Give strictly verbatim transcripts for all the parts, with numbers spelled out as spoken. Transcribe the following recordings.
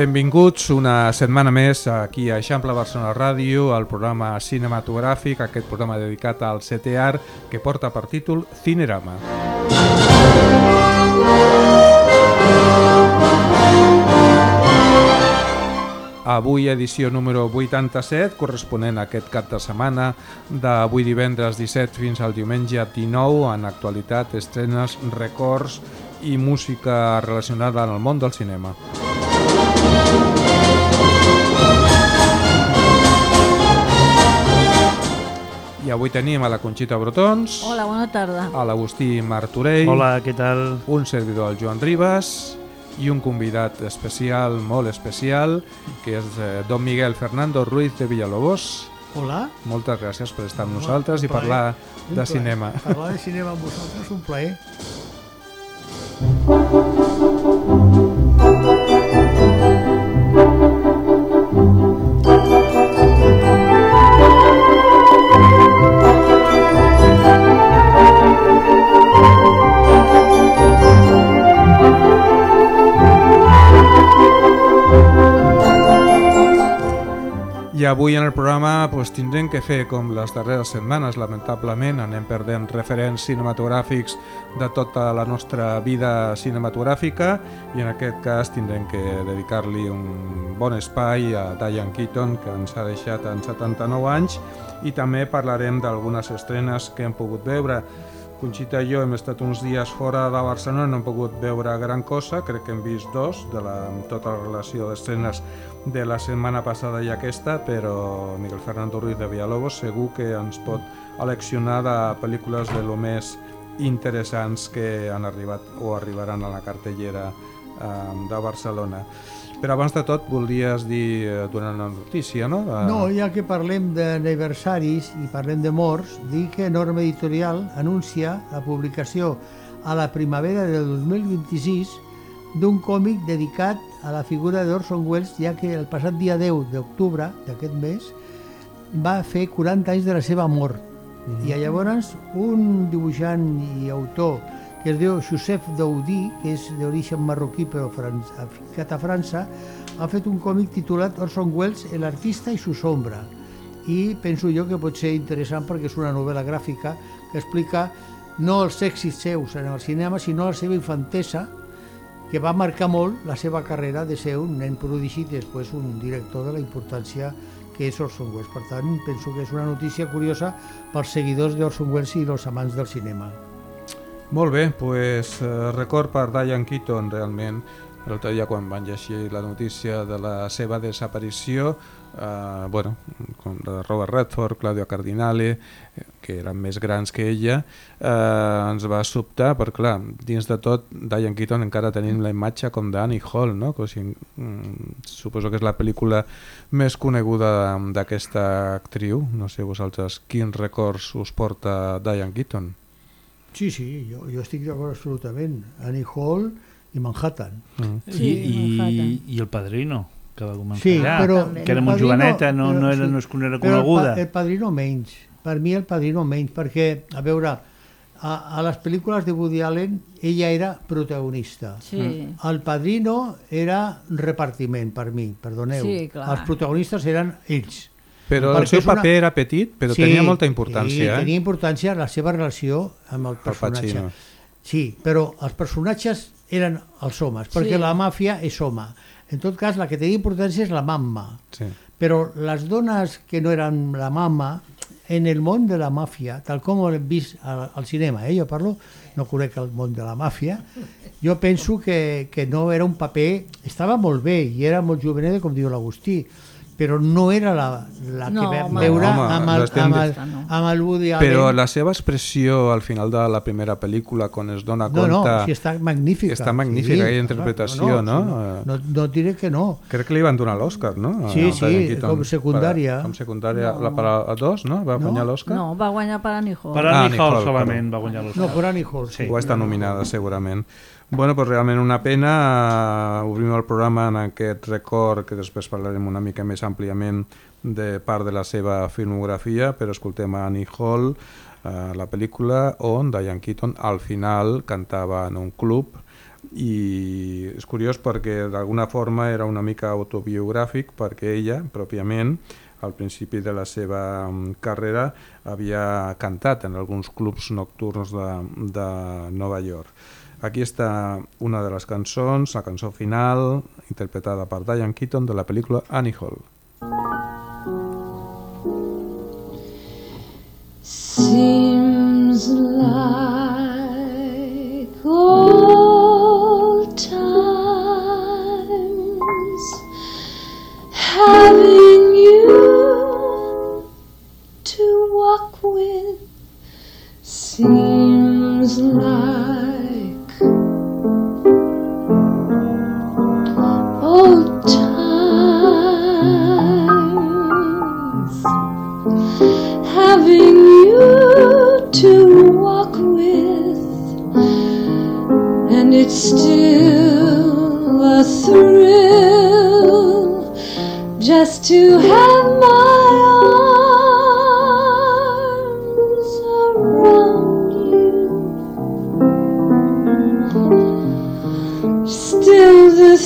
Benvinguts una setmana més aquí a Eixample Barcelona Ràdio, al programa cinematogràfic, aquest programa dedicat al setè art que porta per títol Cinerama. Avui edició número vuitanta-set, corresponent a aquest cap de setmana d'avui divendres disset fins al diumenge dinou, en actualitat, estrenes, records i música relacionada amb el món del cinema. I avui tenim a la Conxita Brotons. Hola, bona tarda. A l'Agustí Martorell. Hola, què tal? Un servidor, el Joan Ribas, i un convidat especial, molt especial, que és eh, don Miguel Fernando Ruiz de Villalobos. Hola. Moltes gràcies per estar amb nosaltres i parlar de cinema. Parlar de cinema amb vosaltres és un plaer. I avui en el programa pues, tindrem que fer com les darreres setmanes, lamentablement, anem perdent referents cinematogràfics de tota la nostra vida cinematogràfica i en aquest cas tindrem que dedicar-li un bon espai a Diane Keaton, que ens ha deixat en setanta-nou anys, i també parlarem d'algunes estrenes que hem pogut veure. Conxita i jo hem estat uns dies fora de Barcelona, no hem pogut veure gran cosa, crec que hem vist dos de la, tota la relació d'estrenes de la setmana passada i aquesta, però Miguel Fernando Ruiz de Villalobos segur que ens pot aleccionar de pel·lícules de lo més interessants que han arribat o arribaran a la cartellera eh, de Barcelona. Però abans de tot voldries dir, eh, donar una notícia, no? De... No, ja que parlem d'aniversaris i parlem de morts, dic que Norma Editorial anuncia la publicació a la primavera del dos mil vint-i-sis d'un còmic dedicat a la figura d'Orson Welles, ja que el passat dia deu d'octubre d'aquest mes va fer quaranta anys de la seva mort. Mm-hmm. I llavors un dibuixant i autor que es diu Joseph Daoudi, que és d'origen marroquí però ficat a França, ha fet un còmic titulat Orson Welles, el artista i su sombra. I penso jo que pot ser interessant perquè és una novel·la gràfica que explica no els èxits seus en el cinema, sinó la seva infantesa, que va marcar molt la seva carrera de ser un nen prodigi i després un director de la importància que és Orson Welles. Per tant, penso que és una notícia curiosa pels seguidors d'Orson Welles i els amants del cinema. Molt bé, doncs eh, record per Diane Keaton, realment. L'altre dia quan van llegir la notícia de la seva desaparició, eh, bueno, com de Robert Redford, Claudia Cardinale, que eren més grans que ella, eh, ens va sobtar, perquè clar, dins de tot, Diane Keaton encara tenim la imatge com d'Annie Hall, no? O sigui, mm, suposo que és la pel·lícula més coneguda d'aquesta actriu. No sé vosaltres quins records us porta Diane Keaton. Sí, sí, jo, jo estic d'acord absolutament. Annie Hall i Manhattan. Mm. Sí, I, i, I El Padrino, que va començar sí, allà, però, que era molt joveneta, no, no, era, no és que no era coneguda. El, el Padrino menys, per mi El Padrino menys, perquè, a veure, a, a les pel·lícules de Woody Allen ella era protagonista. Sí. El Padrino era repartiment, per mi, perdoneu. Sí, clar. Els protagonistes eren ells. Però Perquè el seu és una... paper era petit, però sí, tenia molta importància. Sí, eh? tenia importància la seva relació amb el personatge. Sí, però els personatges eren els homes, perquè sí. la màfia és home. En tot cas, la que tenia importància és la mamma. Sí. Però les dones que no eren la mamma, en el món de la màfia, tal com ho hem vist al, al cinema, eh? Jo parlo, no conec el món de la màfia, jo penso que, que no era un paper... Estava molt bé i era molt joveneta, com diu l'Agustí, però no era la, la no, que vam home, veure home, amb, el, no amb, el, amb el Woody Allen. Però la seva expressió al final de la primera pel·lícula, quan es dona no, compte... No, no, sí, està magnífica. Està magnífica, sí, aquella interpretació, no? No, no, no, no diré que no. Crec que li van donar l'Oscar, no? Sí, sí, com secundària. Com secundària, no. la per a dos, no? Va guanyar l'Oscar? No, va guanyar per Annie Hall. Per Annie Hall solament va guanyar l'Oscar. No, per Annie Hall, sí. O està nominada, segurament. Bueno, pues realment una pena. Uh, obrim el programa en aquest record, que després parlarem una mica més àmpliament de part de la seva filmografia, però escoltem a Annie Hall, uh, la pel·lícula on Diane Keaton al final cantava en un club i és curiós perquè d'alguna forma era una mica autobiogràfic, perquè ella, pròpiament, al principi de la seva carrera havia cantat en alguns clubs nocturns de, de Nova York. Aquí està una de les cançons, la cançó final, interpretada per Diane Keaton de la pel·lícula Annie Hall. Seems like old times having you to walk with. Seems like old times having you to walk with, and it's still a thrill just to have my arms around you. Still the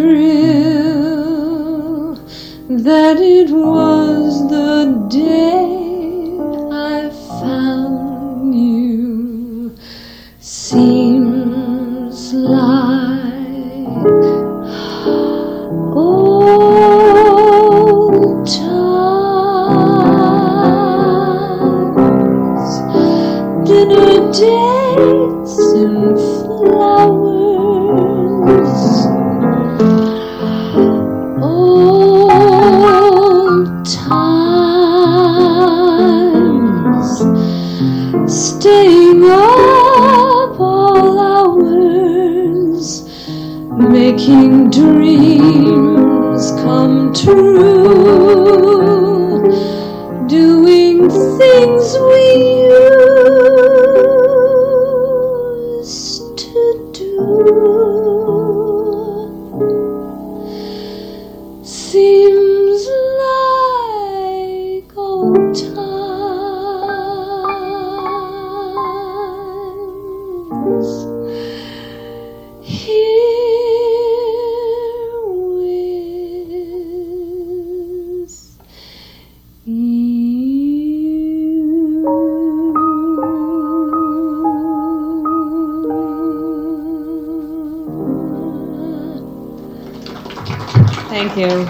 thrill that it was the day I found you. Seems like old times, dinner dates and flowers. Old times, staying up all hours, making dreams come true, doing things we used to do. Seems like old times here with you. Thank you.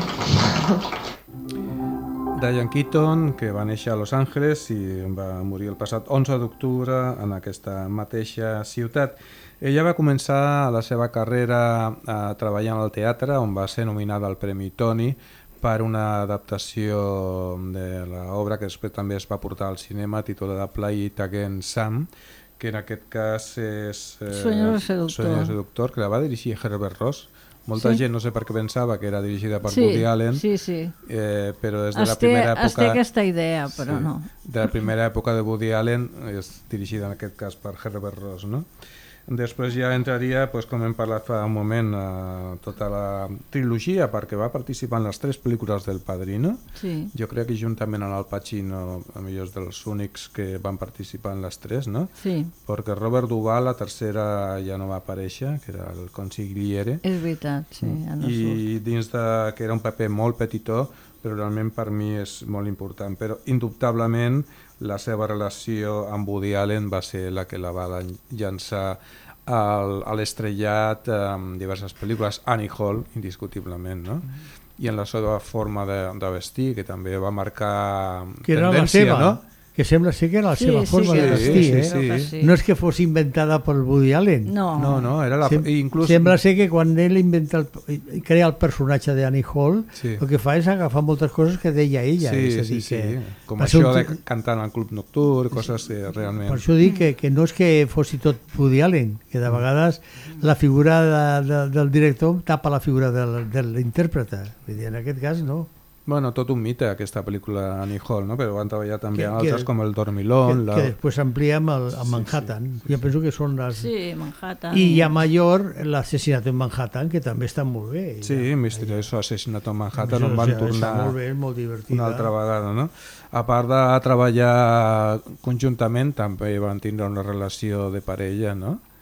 Diane Keaton, que va néixer a Los Angeles i va morir el passat onze d'octubre en aquesta mateixa ciutat. Ella va començar la seva carrera a treballar al teatre, on va ser nominada al Premi Tony per una adaptació de l'obra que després també es va portar al cinema, titulada Play It Again Sam, que en aquest cas és eh, Sueño seductor. Sueño seductor, que la va dirigir Herbert Ross. Molta sí. gent no sé per què pensava que era dirigida per sí, Woody Allen, sí, sí. Eh, però és de es la primera té, època... Es té aquesta idea, però sí, no. De la primera època de Woody Allen, és dirigida en aquest cas per Herbert Ross, no? Després ja entraria, doncs, com hem parlat fa un moment, eh, tota la trilogia, perquè va participar en les tres pel·lícules del Padrino. Sí. Jo crec que juntament amb Al Pacino, a millor és dels únics que van participar en les tres, no? Sí. Perquè Robert Duvall, la tercera ja no va aparèixer, que era el consigliere. És veritat, sí. Ja no I surt. dins de, que era un paper molt petitó, però realment per mi és molt important. Però indubtablement la seva relació amb Woody Allen va ser la que la va llançar al, a l'estrellat en diverses pel·lícules. Annie Hall, indiscutiblement, no? I en la seva forma de, de vestir, que també va marcar que era tendència, la seva, no? Que sembla ser que era la sí, seva sí, forma sí, de vestir, sí, eh? sí, sí. No és que fos inventada per Woody Allen. No, No, no, era la... Sem inclús... Sembla ser que quan ell inventa el, crea el personatge d'Annie Hall, Sí. el que fa és agafar moltes coses que deia ella. Sí, és a sí, dir, sí. que Com va ser això un de ti- cantar en el club nocturn, coses que realment... Per això dic que, que no és que fossi tot Woody Allen, que de vegades la figura de, de, del director tapa la figura del, de l'intèrprete. Vull dir, en aquest cas no. Bueno, tot un mite aquesta pel·lícula Annie Hall, no? Però van treballar també Que- en que- altres com El Que, Dormilón, que la... després s'amplia amb, el, amb Manhattan. sí, sí. Jo penso que són les... sí, Manhattan. I ja major l'assassinat en Manhattan, que també està molt bé. Sí, ja. Misterioso Assassinato en Manhattan, Això, on van o sigui, tornar Està molt bé, és molt divertida. una altra vegada, no? A part de treballar conjuntament, també van tindre una relació de parella, no?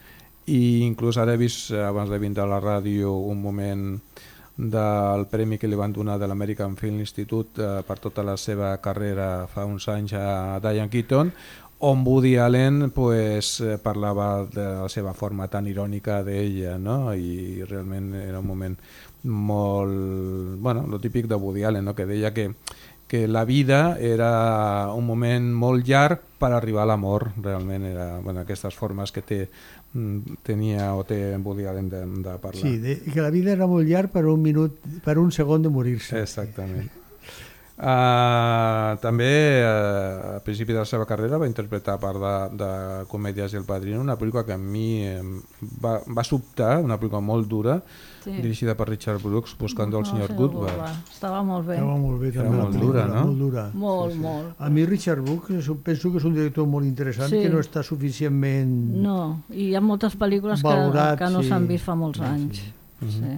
i inclús ara he vist, abans de vindre a la ràdio, un moment del premi que li van donar de l'American Film Institute eh, per tota la seva carrera fa uns anys a Diane Keaton, on Woody Allen pues, eh, parlava de la seva forma tan irònica d'ella, no? I realment era un moment molt... bueno, lo típic de Woody Allen, no? Que deia que, que la vida era un moment molt llarg per arribar a l'amor, realment era bueno, aquestes formes que té tenia o té Woody Allen de, de parlar. Sí, de, que la vida era molt llarg per un minut, per un segon de morir-se. Exactament. Uh, també uh, a principi de la seva carrera va interpretar part de, de Comèdies i el Padrino, una pel·lícula que a mi eh, va, va sobtar, una pel·lícula molt dura, sí. dirigida per Richard Brooks, Buscando al no, senyor Goodbar. Estava molt bé. Estava molt bé Era també. molt dura, no? Molt dura. Molt, sí, sí. molt. A mi Richard Brooks penso que és un director molt interessant, Sí. que no està suficientment No, i hi ha moltes pel·lícules que, valorat, que no sí. s'han vist fa molts anys. Mhm. Sí.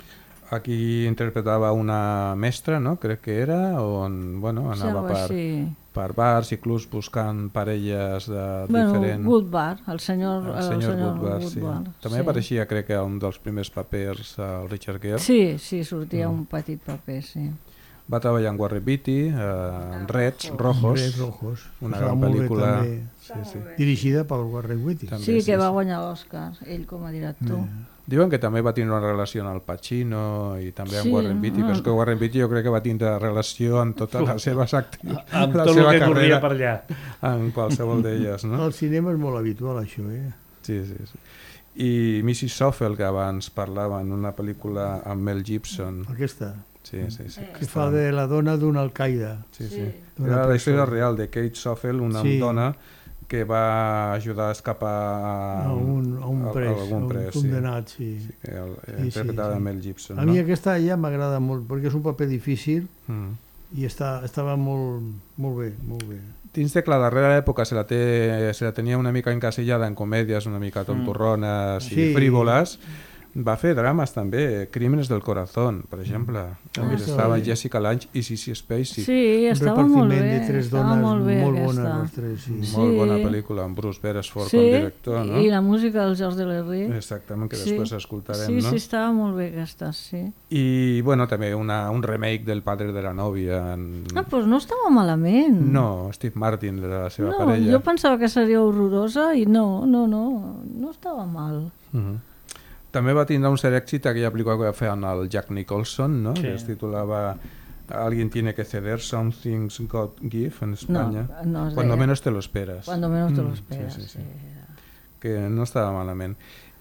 Aquí interpretava una mestra, no? Crec que era, on bueno, Sí, anava algo per, així. per bars i clubs buscant parelles de Bueno, diferent... Woodbar, el senyor, El senyor, el senyor Woodbar, sí. També sí. apareixia, crec que, un dels primers papers al Richard Gere. Sí, sí, sortia Mm. un petit paper, sí. Va treballar en Warren Beatty, eh, en Reds, Rojos, Reds Rojos. una Estava gran molt bé pel·lícula. també. Sí, sí. Dirigida per Warren Beatty. També, Sí, sí, que va sí. guanyar l'Oscar, ell com a director. Eh. Diuen que també va tindre una relació amb el Pacino i també amb Sí, Warren Beatty, no. però és que Warren Beatty jo crec que va tindre relació amb totes les seves actrius, Amb la tot el seva que corria carrera, per allà. en qualsevol d'elles, no? Al cinema és molt habitual això, eh? Sí, sí, sí. I missus Soffel, que abans parlava en una pel·lícula amb Mel Gibson. Aquesta, Sí, sí, sí. que fa de la dona d'un alcaide. Sí, sí. Sí. D'una Era la història persona. real de Kate Soffel, una Sí. dona que va ajudar a escapar a, A un, a un a- a pres, a algun un pres, sí. condenat, sí. Sí, que el, Sí, interpretada sí, sí. Mel Gibson. A mi no? aquesta ja m'agrada molt, perquè és un paper difícil Mm. i està, estava molt, molt bé, molt bé. Dins de que la darrera època se la, té, se la tenia una mica encasillada en comèdies una mica tontorrones Sí. i frívoles, va fer drames també, Crímenes del Corazón, per exemple. Ah, Ah, estava sí. Jessica Lange i Sissy Spacey. Sí, Un estava molt repartiment bé. de tres estava dones molt bé molt aquesta. bones, les tres, sí. Sí. Molt bona pel·lícula, amb Bruce Beresford Sí, com director, no? i la música del George Delerry. Exactament, que Sí. després escoltarem, Sí, no? sí, estava molt bé aquesta, sí. I, bueno, també una, un remake del Padre de la Novia. En... Ah, doncs no estava malament. No, Steve Martin era la seva no, parella. jo pensava que seria horrorosa i no, no, no, no estava mal. Uh -huh. També va tindre un cert èxit aquella pel·lícula que va fer amb el Jack Nicholson, no? Sí. Que es titulava Alguien tiene que ceder, Something's God Give, en Espanya. No, no es Cuando deia. menos te lo esperas. Cuando menos te lo Mm, esperas. sí, sí, sí. sí. Que no estava malament.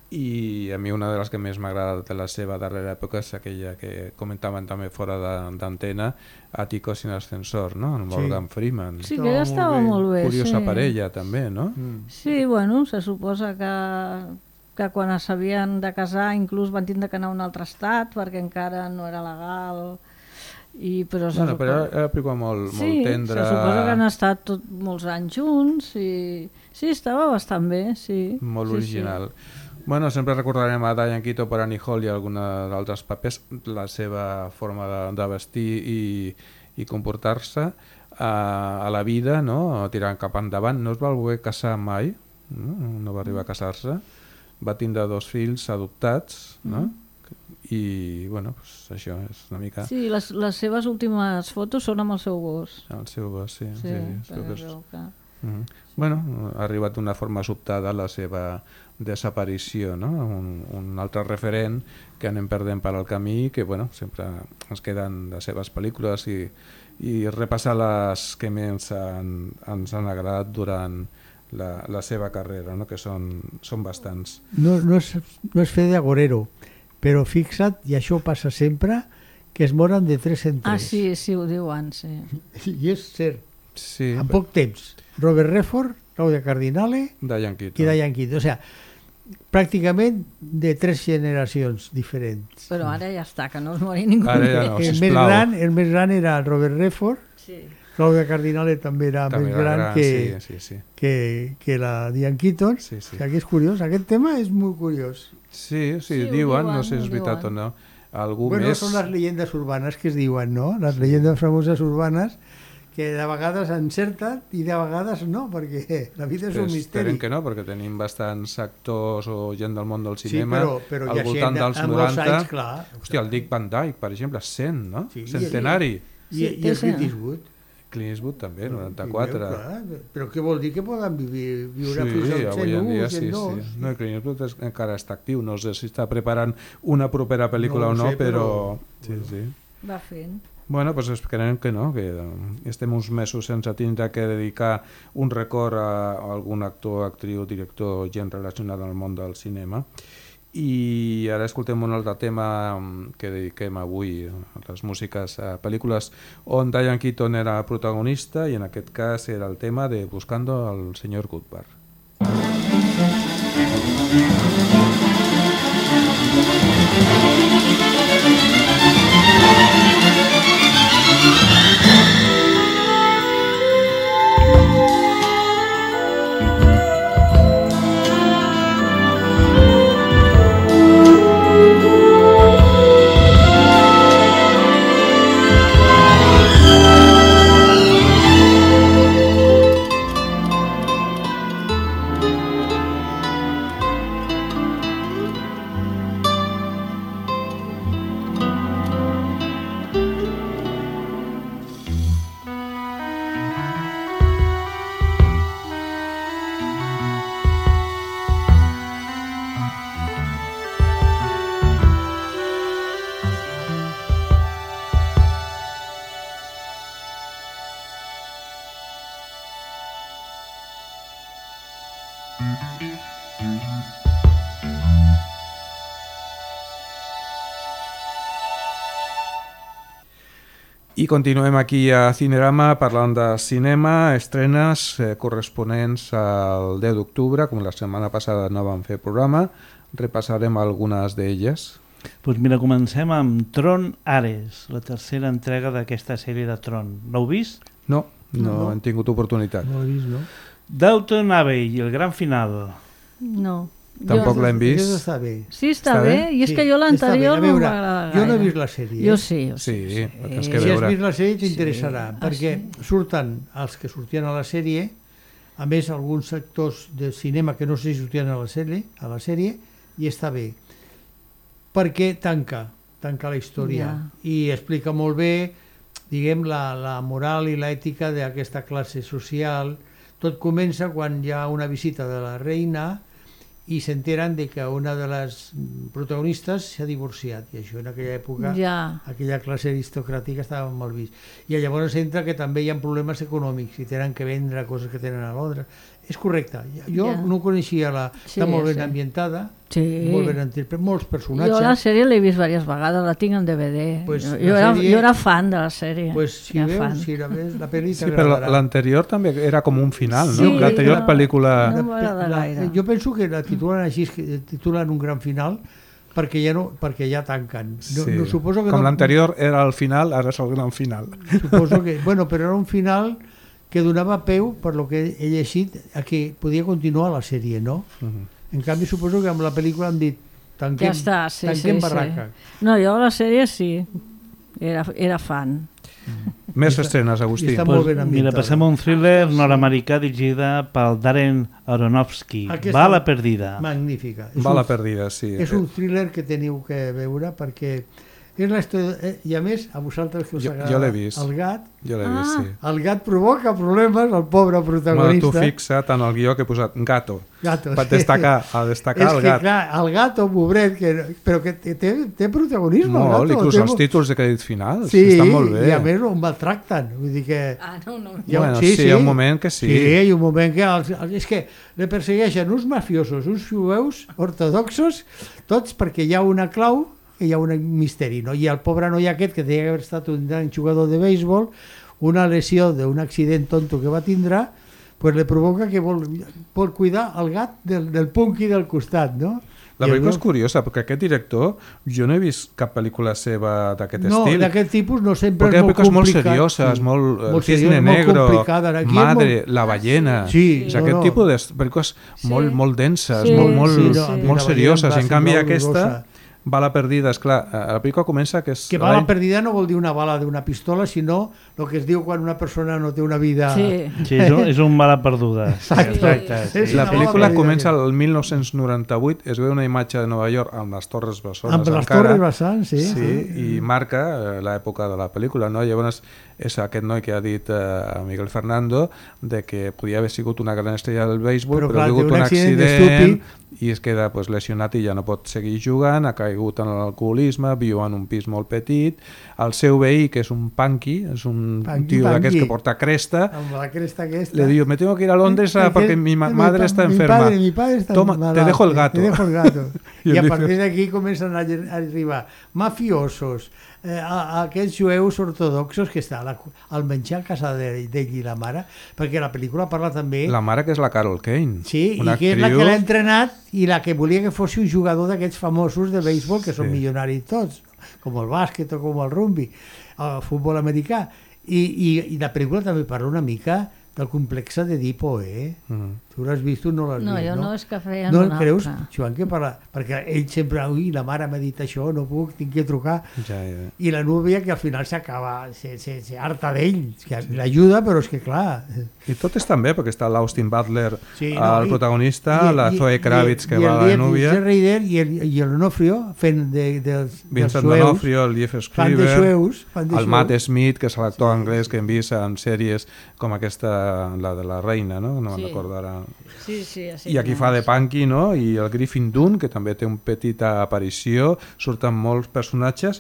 I a mi una de les que més m'agrada de la seva darrera època és aquella que comentaven també fora de- d'antena, Ático sin ascensor, no? Amb Sí. Morgan Freeman. Sí, Estava que ella molt estava bé. molt bé. Curiosa sí. parella també, no? Mm. Sí, bueno, se suposa que, que quan s'havien de casar inclús van tindre que anar a un altre estat perquè encara no era legal. I, però se Bueno, però era, suposa... era una pel·lícula molt, sí, molt tendra. se suposa que han estat tot, molts anys junts i sí, estava bastant bé, sí. Molt sí, original. Bueno, sempre recordarem a Diane Keaton per Annie Hall i alguns d'altres papers, la seva forma de, de vestir i, i comportar-se a, a la vida, no? Tirant cap endavant. No es va voler casar mai, no, no va arribar a casar-se. Va tindre dos fills adoptats, no? Mm. I, bueno, pues, això és una mica Sí, les, les seves últimes fotos són amb el seu gos. el seu gos, sí. Sí, sí, sí, perquè és- veu que... Mhm. Bueno, ha arribat d'una forma sobtada la seva desaparició, no? Un, un altre referent que anem perdent per al camí, que bueno, sempre ens queden les seves pel·lícules i, i repassar les que més han, ens han agradat durant la, la seva carrera, no? Que són, són bastants. No, no, és, no és fer d'agorero, però fixa't, i això passa sempre, que es moren de tres en tres. Ah, sí, sí, ho diuen, sí. I és cert, Sí, en poc temps. Robert Redford, Claudia Cardinale Diane i Keaton. Diane Keaton. O sigui, pràcticament de tres generacions diferents. Però ara ja està, que no es mori ningú. Ara ja no. el, més sisplau. gran, el més gran era Robert Redford, Sí. Claudia Cardinale també era També més era gran, gran, que, sí, sí, sí. que, que la Diane Keaton. Sí, sí. O sigui, que és curiós, aquest tema és molt curiós. Sí, sí, Sí, ho diuen, diuen, no sé si ho és veritat diuen. o no. Algú Bueno, més... són les llegendes urbanes que es diuen, no? Les llegendes famoses urbanes que de vegades encerta i de vegades no, perquè la vida és un misteri. Esperem que no, perquè tenim bastants actors o gent del món del cinema sí, però, però al voltant dels amb noranta. Anys, clar. Hòstia, el Dick Van Dyke, per exemple, cent, no? Sí, Centenari. I, i, i el Clint Eastwood. Clint Eastwood també, noranta-quatre. Veu, clar, però què vol dir que poden viure, viure sí, fins als avui en dia, sí, cent u, sí. No, Clint Eastwood és, encara està actiu, no sé si està preparant una propera pel·lícula no o no, sé, però... però... Sí, sí. Va fent. Bueno, pues esperem que no, que estem uns mesos sense tindre que dedicar un record a algun actor, actriu, director, gent relacionada amb el món del cinema. I ara escoltem un altre tema que dediquem avui a les músiques a pel·lícules on Diane Keaton era protagonista i en aquest cas era el tema de Buscando al señor Goodbar. I continuem aquí a Cinerama parlant de cinema, estrenes eh, corresponents al deu d'octubre, com la setmana passada no vam fer programa, repassarem algunes d'elles. Pues mira, comencem amb Tron Ares, la tercera entrega d'aquesta sèrie de Tron. L'heu vist? No, no, no, hem tingut oportunitat. No l'he vist, no? Downton Abbey i el gran final. No. Tampoc l'hem vist. Això està bé. Sí, està, està bé? bé? I és sí, que jo l'anterior no m'agrada gaire. Jo no he vist la sèrie. Jo sí. Jo sí, sí, sí. Tens sí. que Si veure. has vist la sèrie t'interessarà, Sí. perquè Ah, sí? surten els que sortien a la sèrie, a més alguns sectors de cinema que no sé si sortien a la sèrie, a la sèrie i està bé. Perquè tanca, tanca la història Ja. i explica molt bé, diguem, la, la moral i l'ètica d'aquesta classe social. Tot comença quan hi ha una visita de la reina i s'enteren de que una de les protagonistes s'ha divorciat, i això en aquella època, Ja. aquella classe aristocràtica estava molt vist. I llavors entra que també hi ha problemes econòmics i tenen que vendre coses que tenen a Londres. És correcte. Jo Ja. no coneixia la... Sí, està molt ben sí. ambientada, Sí. molt ben interpretada, molts personatges. Jo la sèrie l'he vist diverses vegades, la tinc en D V D. Pues jo, la jo, era, sèrie- jo era fan de la sèrie. Pues si Era veus, fan. si la veus, la pel·li Sí, però t'agradarà. l'anterior també era com un final, no? Sí, L'anterior no. pel·lícula... No m'agrada La- gaire. Jo penso que la titulen així, que titulen un gran final, perquè ja, no, perquè ja tanquen. No, Sí. no, suposo que Com no, l'anterior era el final, ara és el gran final. Suposo que... Bueno, però era un final que donava peu, per lo que he llegit, a que podia continuar la sèrie, no? Uh-huh. En canvi, suposo que amb la pel·lícula han dit tanquem, Ja està, sí, tanquem sí, barraca. sí. No, jo la sèrie sí, era, era fan. Més I està- estrenes, Agustí. i està Pues, molt ben mira, ambientada. passem a un thriller nord-americà dirigida pel Darren Aronofsky. Aquesta- Bala perdida. Magnífica. És Bala un, perdida, sí. és un thriller que teniu que veure perquè és la història... Eh, I a més, a vosaltres que us Jo- agrada jo l'he vist. el gat, Jo l'he Ah. vist, sí. el gat provoca problemes al pobre Bueno, protagonista. tu fixa't en el guió que he posat gato. Gato, Per sí. destacar, a destacar És el que, gat. clar, el gato, pobret, que, però que té, té, té protagonisme. Molt, el gato, inclús té els mo- títols de crèdit finals. Sí, Estan molt bé. i a més ho maltracten. Vull dir que... Ah, no, no. Hi ha- Bueno, sí, hi ha un moment que sí. Sí, hi ha un moment que... Els, els, és que le persegueixen uns mafiosos, uns jueus ortodoxos, tots perquè hi ha una clau, que hi ha un misteri, no? I el pobre noi aquest, que tenia que haver estat un gran jugador de béisbol, una lesió d'un accident tonto que va tindre, pues le provoca que vol, vol cuidar el gat del, del punky del costat, no? La I el pel·lícula és meu- curiosa, perquè aquest director, jo no he vist cap pel·lícula seva d'aquest No, estil. d'aquest tipus no sempre Perquè hi ha és molt pel·lícules molt complicat. serioses, Sí. molt, el Molt Cisne seriós, molt Negro, complicada. Aquí és Madre, molt- La ballena... Sí, és no, aquest no. tipus de pel·lícules Sí. molt, molt denses, Sí, molt, molt, sí, no, sí. a mi molt la serioses. ballena em En va canvi semblar aquesta horrorosa. Bala perdida, esclar, la pel·lícula comença que és... Que bala perdida no vol dir una bala d'una pistola, sinó el que es diu quan una persona no té una vida... Sí. Sí, és, un, és un bala perduda. Exacte. Exacte, sí. És La una bala pel·lícula perdida. comença el mil nou-cents noranta-vuit, es veu una imatge de Nova York amb les torres bessones Amb les encara. torres vessants, sí. Sí, i marca eh, l'època de la pel·lícula, no? Llavors és aquest noi que ha dit eh, Miguel Fernando de que podia haver sigut una gran estrella del béisbol, Però, però, clar, ha hagut té un un accident accident, estúpid. i es queda pues, lesionat i ja no pot seguir jugant, ha caigut en l'alcoholisme, viu en un pis molt petit, el seu veí, que és un punky, és un Punky, tio d'aquests punky. que porta cresta, Amb la cresta aquesta. le diu, me tengo que ir a Londres ah, porque mi ma- madre está mi enferma. Padre, mi padre está Toma, te malalt, dejo el gato. Te dejo el gato. I I a em partir dices- d'aquí comencen a a arribar mafiosos, eh, a, a aquests jueus ortodoxos que està la, al menjar a casa d'ell de, i la mare, perquè la pel·lícula parla també... La mare que és la Carol Kane. Sí, una i que és la actriu- que l'ha entrenat i la que volia que fos un jugador d'aquests famosos de béisbol que són Sí. milionaris tots, com el bàsquet o com el rugby, el futbol americà. I, i, i la pel·lícula també parla una mica del complex d'Edipo, eh? Mm. Tu l'has vist, tu no l'has No, vist, jo no? no, és que feien No una creus, altra. Joan, que parla... Perquè ell sempre, ui, la mare m'ha dit això, no puc, tinc que trucar. Ja, ja. I la núvia que al final s'acaba, se, se, se harta d'ell, que l'ajuda, però és que clar... I tot està bé, perquè està l'Austin Butler, Sí, no, el i- protagonista, i- la i- Zoe Kravitz, i- que i va el a la Lief núvia, Schreider i el, i el Onofrio fent de, de, dels, dels Vincent jueus, D'Onofrio, el Lief fan de Schreiber, jueus, fan de el Matt jueus. Smith, que és l'actor anglès que hem vist en sèries com aquesta, la de la reina, no? No me'n Sí. recordo ara. Sí, sí, sí, I aquí fa de Punky, no? I el Griffin Dunne, que també té una petita aparició, surten molts personatges,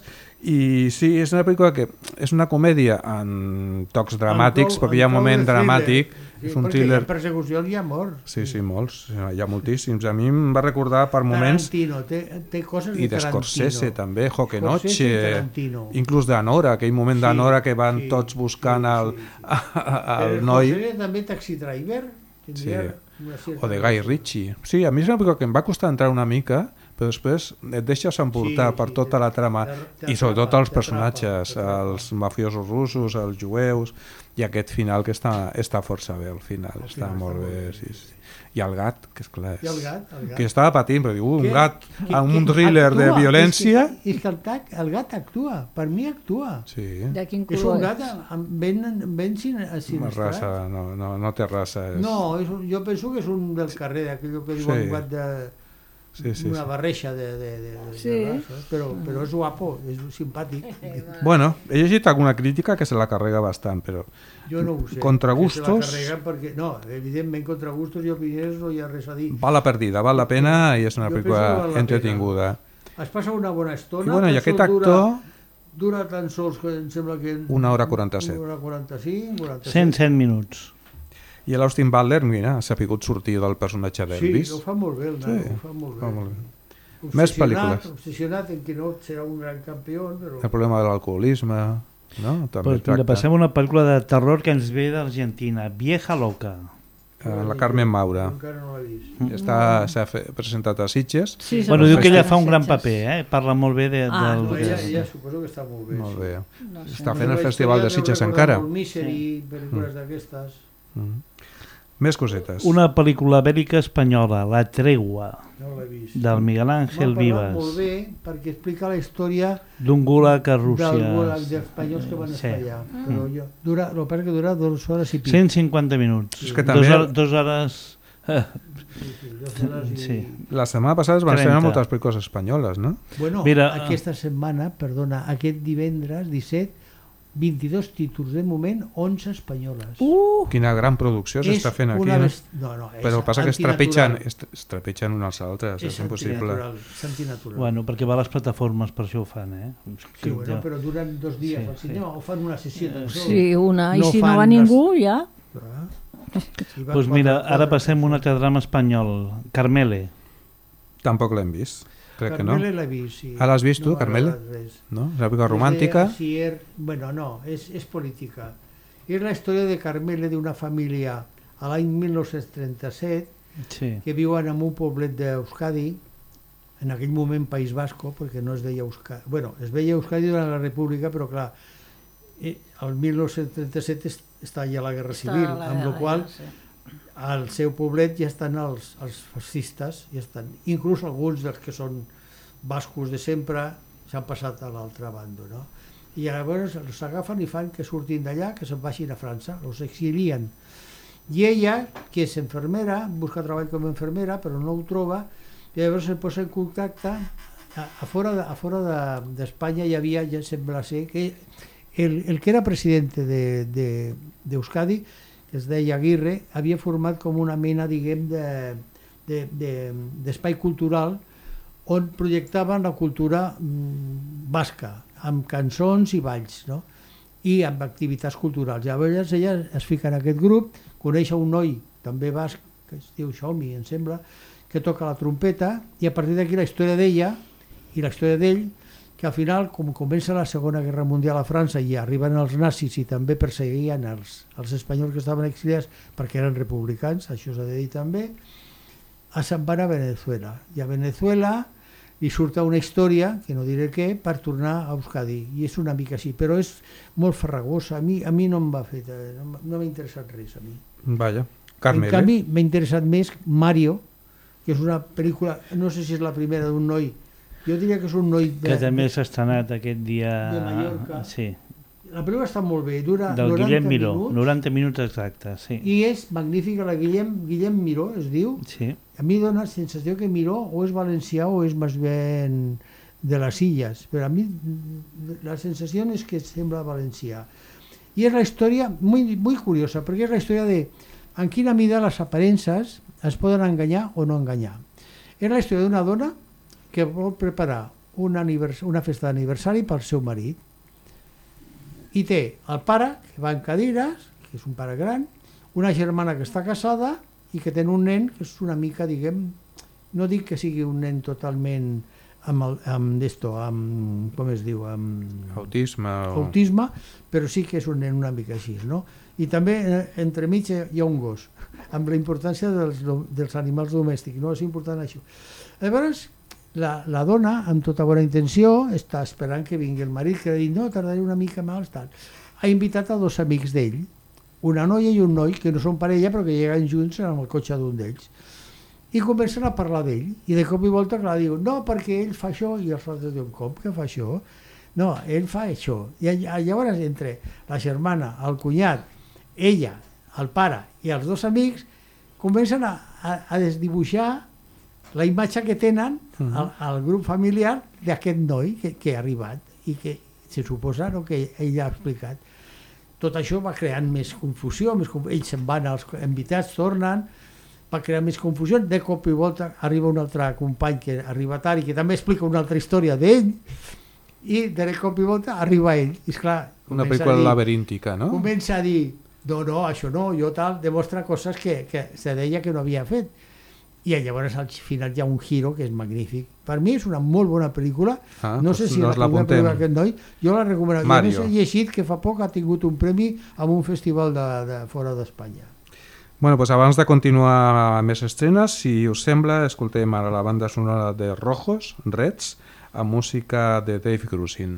i sí, és una pel·lícula que és una comèdia en tocs dramàtics, En clau- perquè hi ha en un clau moment de thriller. dramàtic, Sí, és un perquè thriller... hi ha persecucions i amor. Sí, sí, molts, hi ha moltíssims. A mi em va recordar per moments... Tarantino, té, té coses I de d'Scorsese Tarantino. també, Hoque Scorsese i Noche, Tarantino. inclús d'Anora, aquell moment Sí, d'Anora que van sí, tots buscant sí, el, sí, sí. el Però noi, Scorsese també Taxi Driver, tindria Sí. una certa o de Guy Ritchie. Sí, a mi és una pel·lícula que em va costar entrar una mica, però després et deixes emportar Sí, per sí, tota la trama t'atrapa, i sobretot els t'atrapa, personatges, t'atrapa. els mafiosos russos, els jueus, i aquest final que està, està força bé, al final, Al està final molt està bé. molt bé, Sí, sí, sí. I el gat, que esclar, I el és, gat, el gat. que estava patint, però diu, uh, un Que- gat que- amb que un thriller de actua, violència... És que, és que el, tac, el gat actua, per mi actua. Sí. De quin És color un gat amb- ben, ben sin, Una sinistrat. raça, no, no, no té raça. És... No, és un, jo penso que és un del carrer, aquell que diuen Sí. un gat de... Sí, sí, una sí. barreja de, de, de, de, Sí. de races, però, però és guapo, és simpàtic. Bueno, he llegit alguna crítica que se la carrega bastant, però Jo no ho sé. Contra que gustos. Se la carreguen perquè, no, evidentment, contra gustos i opinions no hi ha res a dir. val la perdida, val la pena i és una Jo penso que pel·lícula val la entretinguda. Es passa una bona estona. I, bueno, i per aquest això dura, actor, dura tan sols que em sembla que... una hora quaranta-set. Una hora quaranta-cinc, quaranta-set. cent set minuts. I l'Austin Butler, mira, s'ha pogut sortir del personatge Sí, d'Elvis. ho fa molt bé el nano, Sí, ho fa molt bé. fa molt bé. Obsessionat, Més pel·lícules. Obsessionat en que no serà un gran campió, però... El problema de l'alcoholisme, no? També Pues, mira, tracta. passem a una pel·lícula de terror que ens ve d'Argentina, Vieja Loca. Eh, la Carmen Maura. Encara no l'he vist. Està, s'ha fe- presentat a Sitges. Sí, Bueno, diu que ella Sitges. fa un gran paper, eh? Parla molt bé de, Ah, del... No, que ella, és. ella suposo que està molt bé. Molt sí. bé. No sé. Està fent el La Festival de història Sitges deu encara. recordar molt Misery, pel·lícules d'aquestes. Mm. Més cosetes. Una pel·lícula bèl·lica espanyola, La Tregua, No l'he vist. del Miguel M'ha Ángel parlat Vives, molt bé perquè explica la història d'un gulag a del Rússia. gulag d'espanyols que van Sí. espaiar. Però jo, dura, el que passa és que dura dues hores i pic. cent cinquanta minuts. És que Dos, també- hor- dos hores... Eh, Sí, sí, dues hores i... Sí. La setmana passada es van trenta. estrenar moltes pel·lícules espanyoles, no? Bueno, Mira, aquesta setmana, perdona, aquest divendres disset, vint-i-dos títols de moment, onze espanyoles. Uh, Quina gran producció s'està fent aquí, una no? best- no, no, és Però el que passa que es trepitgen, antinatural. es, es trepitgen uns als altres, és, És impossible. antinatural, és antinatural. Bueno, perquè va a les plataformes, per això ho fan, eh? Sí, bueno, però duren dos dies Sí, al cinema o fan una sessió tan sols. sí, una. I No si no fan va les- ningú, ja... Clar. I van Doncs mira, quatre- ara quatre passem a un persones. altre drama espanyol, Carmele. Tampoc l'hem vist, crec que no. Carmele l'he vist, sí. Ah, l'has vist tu, No m'ha Carmele? agradat res. No? És una pel·lícula És de romàntica. Asier- bueno, no, és, és política. És la història de Carmele d'una família a l'any mil nou-cents trenta-set Sí. que viuen en un poblet d'Euskadi, en aquell moment País Basco, perquè no es deia Euskadi. Bueno, es veia Euskadi durant la República, però clar, eh, el mil nou-cents trenta-set es, està allà la Guerra Civil, Està la amb la guerra, qual ja, sí. al seu poblet ja estan els, els fascistes, ja estan, inclús alguns dels que són bascos de sempre s'han passat a l'altra banda, no? I llavors els agafen i fan que surtin d'allà, que se'n vagin a França, els exilien. I ella, que és infermera, busca treball com a infermera, però no ho troba, i llavors es posa en contacte, a, a fora, de, a fora de, d'Espanya hi havia, ja sembla ser, que el, el que era president de, de, d'Euskadi, que es deia Aguirre, havia format com una mena, diguem, de, de, de, d'espai cultural on projectaven la cultura mm, basca, amb cançons i balls, no? I amb activitats culturals. Llavors ella es fica en aquest grup, coneix un noi, també basc, que es diu Xomi, em sembla, que toca la trompeta, i a partir d'aquí la història d'ella i la història d'ell, que al final, com comença la Segona Guerra Mundial a França i arriben els nazis i també perseguien els, els espanyols que estaven exiliats perquè eren republicans, això s'ha de dir també, se'n van a Venezuela. I a Venezuela i surt una història, que no diré què, per tornar a Euskadi, i és una mica així, però és molt farragosa, a mi, a mi no em va fer, no, no m'ha interessat res a mi. Vaja, Carmele. En canvi, m'ha interessat més Mario, que és una pel·lícula, no sé si és la primera d'un noi, jo diria que és un noi... De, que també s'ha estrenat aquest dia... De Mallorca. Sí. La pel·lícula està molt bé, dura del noranta Guillem Miró, minuts, noranta minuts exactes, sí. i és magnífica, la Guillem, Guillem Miró es diu. Sí. A mi dona la sensació que Miró o és valencià o és més ben de les illes, però a mi la sensació és que sembla valencià. I és la història muy, muy curiosa, perquè és la història de en quina mida les aparences es poden enganyar o no enganyar. És la història d'una dona que vol preparar una, una festa d'aniversari pel seu marit, i té el pare, que va en cadires, que és un pare gran, una germana que està casada i que té un nen que és una mica, diguem, no dic que sigui un nen totalment amb, el, amb, d'esto, amb com es diu, amb autisme, o... autisme, però sí que és un nen una mica així, no? I també entremig hi ha un gos, amb la importància dels, dels animals domèstics, no? És important això. Llavors, La, la dona, amb tota bona intenció, està esperant que vingui el marit, que ha dit, no, tardaré una mica més, tal. Ha invitat a dos amics d'ell, una noia i un noi, que no són parella, però que lleguen junts amb el cotxe d'un d'ells. I comencen a parlar d'ell, i de cop i volta clar, diu, no, perquè ell fa això, i els altres diuen, com que fa això? No, ell fa això. I llavors, entre la germana, el cunyat, ella, el pare i els dos amics, comencen a, a, a desdibuixar la imatge que tenen al, al grup familiar d'aquest noi que, que ha arribat i que se suposa no, que ell ha explicat. Tot això va creant més confusió, més confusió. Ells se'n van, els invitats tornen, va crear més confusió, de cop i volta arriba un altre company que arriba tard i que també explica una altra història d'ell i de cop i volta arriba ell. I esclar, una pel·lícula dir, laberíntica, no? Comença a dir, no, no, això no, jo tal, demostra coses que, que se deia que no havia fet. I llavors al final hi ha un giro que és magnífic. Per mi és una molt bona pel·lícula, ah, no sé pues si nos la primera pel·lícula d'aquest noi, jo la recomano. Mario. Jo he llegit que fa poc ha tingut un premi en un festival de, de fora d'Espanya. Bueno, pues abans de continuar amb més estrenes, si us sembla, escoltem ara la banda sonora de Rojos, Reds, amb música de Dave Grusin.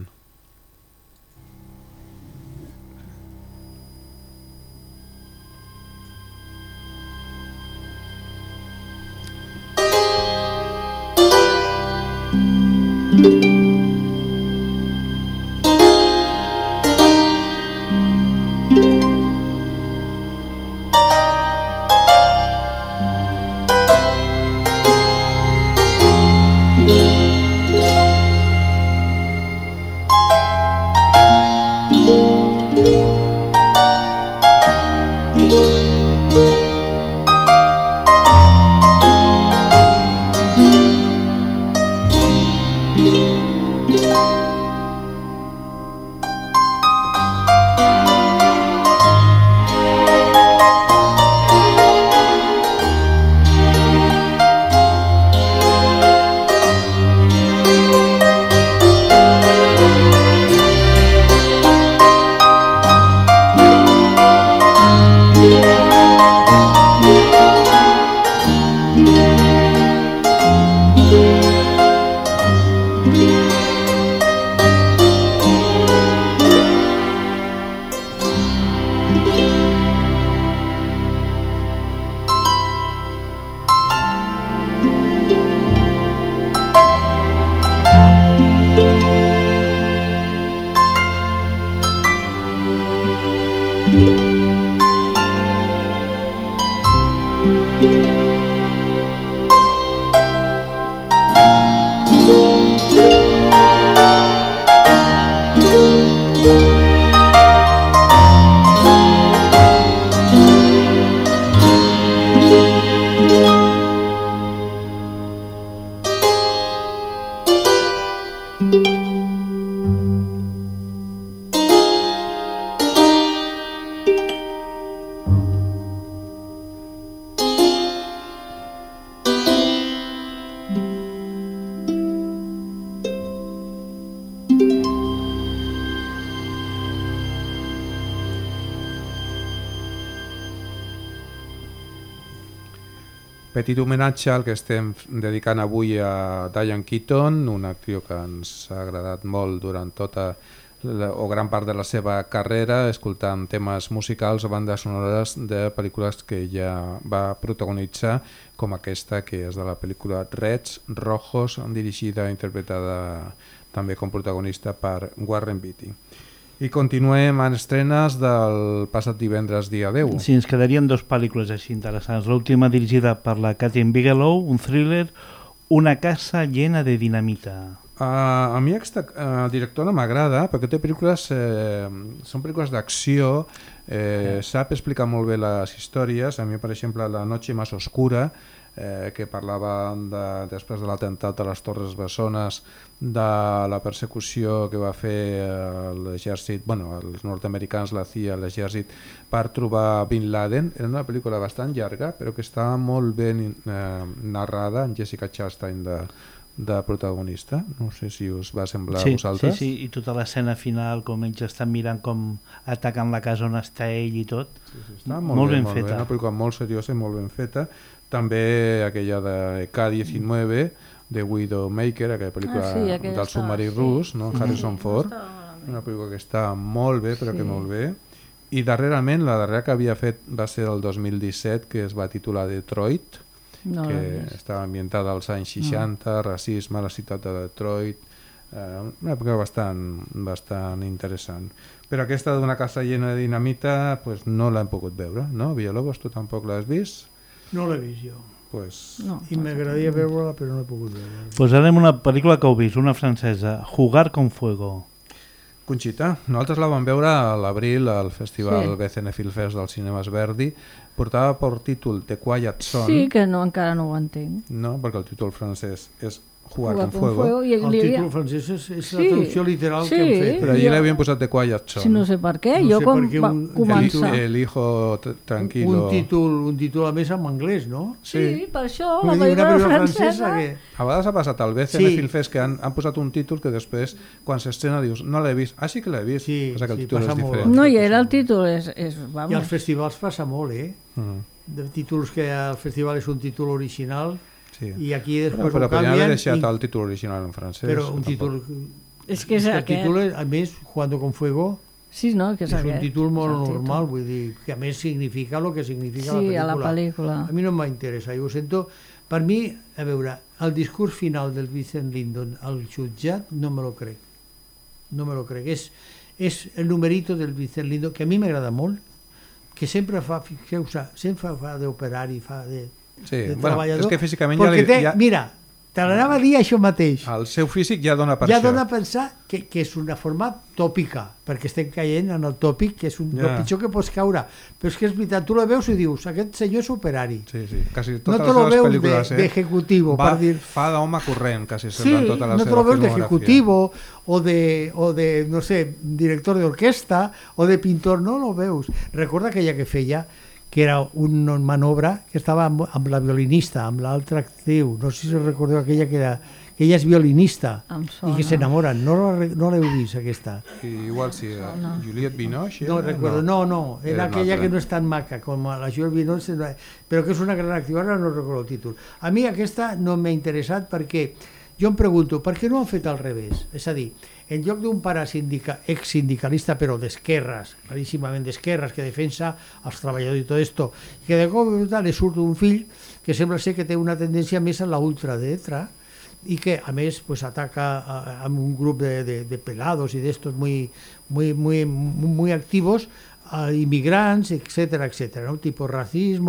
Petit homenatge al que estem dedicant avui a Diane Keaton, una actriu que ens ha agradat molt durant tota la, o gran part de la seva carrera, escoltant temes musicals o bandes sonores de pel·lícules que ja va protagonitzar, com aquesta que és de la pel·lícula Reds, Rojos, dirigida i interpretada també com protagonista per Warren Beatty. I continuem en estrenes del passat divendres dia deu. Sí, ens quedarien dues pel·lícules així interessants. L'última dirigida per la Kathryn Bigelow, un thriller, Una casa llena de dinamita. Uh, a mi aquesta uh, directora m'agrada perquè té pel·lícules, eh, són pel·lícules d'acció, eh, sap explicar molt bé les històries. A mi, per exemple, La noche más oscura, eh, que parlava de, després de l'atemptat a les Torres Bessones, de la persecució que va fer l'exèrcit, bueno, els nord-americans, la C I A, l'exèrcit, per trobar Bin Laden. Era una pel·lícula bastant llarga, però que estava molt ben eh, narrada, amb Jessica Chastain de, de protagonista. No sé si us va semblar sí, a vosaltres. Sí, sí, i tota l'escena final, com ells estan mirant com ataquen la casa on està ell i tot. Sí, sí, està molt, molt bé, ben molt feta. Bé, una pel·lícula molt seriosa i molt ben feta. També aquella de K diecinueve, de Widowmaker, aquella pel·lícula ah, sí, aquella del submarí sí. rus, no? Sí, Harrison Ford, no una pel·lícula que està molt bé, però sí. que molt bé. I darrerament, la darrera que havia fet va ser el dos mil disset, que es va titular Detroit, no que estava ambientada als anys seixanta, mm. racisme a la ciutat de Detroit, eh, una pel·lícula bastant, bastant interessant. Però aquesta d'Una casa llena de dinamita pues no l'hem pogut veure, no? Villalobos, tu tampoc l'has vist? No l'he vist jo. Pues... No, I m'agradaria veure-la, però no he pogut veure-la. Posarem una pel·lícula que heu vist, una francesa, Jugar con fuego. Conxita, nosaltres la vam veure a l'abril al festival Sí. B C N Film Fest dels Cinemes Verdi. Portava per títol The Quiet Zone. Sí, que no, encara no ho entenc. No, perquè el títol francès és Jugar, Jugar con Fuego. fuego i El li havia- títol francès és, és Sí, la traducció literal sí. que hem fet. Però allí Jo- l'havien posat The Quiet Zone. Sí, no sé per què, No jo sé com per què va un- el, començar... el hijo t- tranquilo. Un títol, un títol a més en anglès, no? Sí, per això Vull la dir, una pel·lícula pel·lícula francesa... francesa que... A vegades ha passat al B C N Sí. Film Fest que han, han posat un títol que després, quan s'estrena, dius, no l'he vist. Ah, sí que l'he vist. Sí, Passa que el sí, títol passa és molt. diferent. No, i era el títol, és... és I als vamos. festivals passa molt, eh? Mm, De títols que al festival és un títol original sí. i aquí Però, després però ho podríem haver canvien. deixat i- el títol original en francès. Però un tampoc. títol... És que és el aquest. títol, és, a més, Jugando con Fuego, Sí, no, que és, és un aquest. títol molt És el títol. normal, vull dir, que a més significa el que significa Sí, la a la pel·lícula. pel·lícula. A mi no m'interessa, jo ho sento. Per mi, a veure, el discurs final del Vincent Lindon al jutjat no me lo crec. No me lo crec. És, és el numerito del Vincent Lindon, que a mi m'agrada molt, que sempre fa, fixeu-vos, sempre fa d'operari, fa de, Sí, de bueno, treballador. és que físicament ja, Perquè li, té, ja mira, te l'anava a dir això mateix. el seu físic ja dona per Ja això. dona a pensar que, que és una forma tòpica, perquè estem caient en el tòpic, que és un, Ja. el pitjor que pots caure. Però és que és veritat, tu la veus i dius, aquest senyor és operari. Sí, sí, quasi No totes te lo les veus pel·lícules, de- eh? d'ejecutivo, Va, per dir... fa d'home corrent, quasi Sí, sembla tota la no te seva lo veus de filmografia. ejecutivo o de, o de, no sé, director de orquesta o de pintor, no lo veus. Recorda aquella que feia, que era una manobra que estava amb, amb la violinista, amb l'altra actriu, no sé si recordeu aquella que era, que ella és violinista Em i sona. que s'enamoren, no, la- no l'heu vist aquesta. I igual sí, eh, no. Juliette Binoche. No era? recordo, no, no, era, Era aquella l'altra. que no és tan maca com la Joel Binoche, però que és una gran actriu, ara no recordo el títol. A mi aquesta no m'ha interessat perquè jo em pregunto, per què no han fet al revés? És a dir, en lloc d'un pare sindica, ex-sindicalista però d'esquerres, claríssimament d'esquerres, que defensa els treballadors i tot esto, i que de cop i volta li surt un fill que sembla ser que té una tendència més a la ultradrecha i que a més pues, ataca a, a un grup de, de, de pelados y de estos muy, muy, muy, muy activos a inmigrants, etcétera, etcétera, ¿no? Tipo racismo.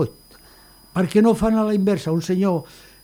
Per què no fan a la inversa? Un senyor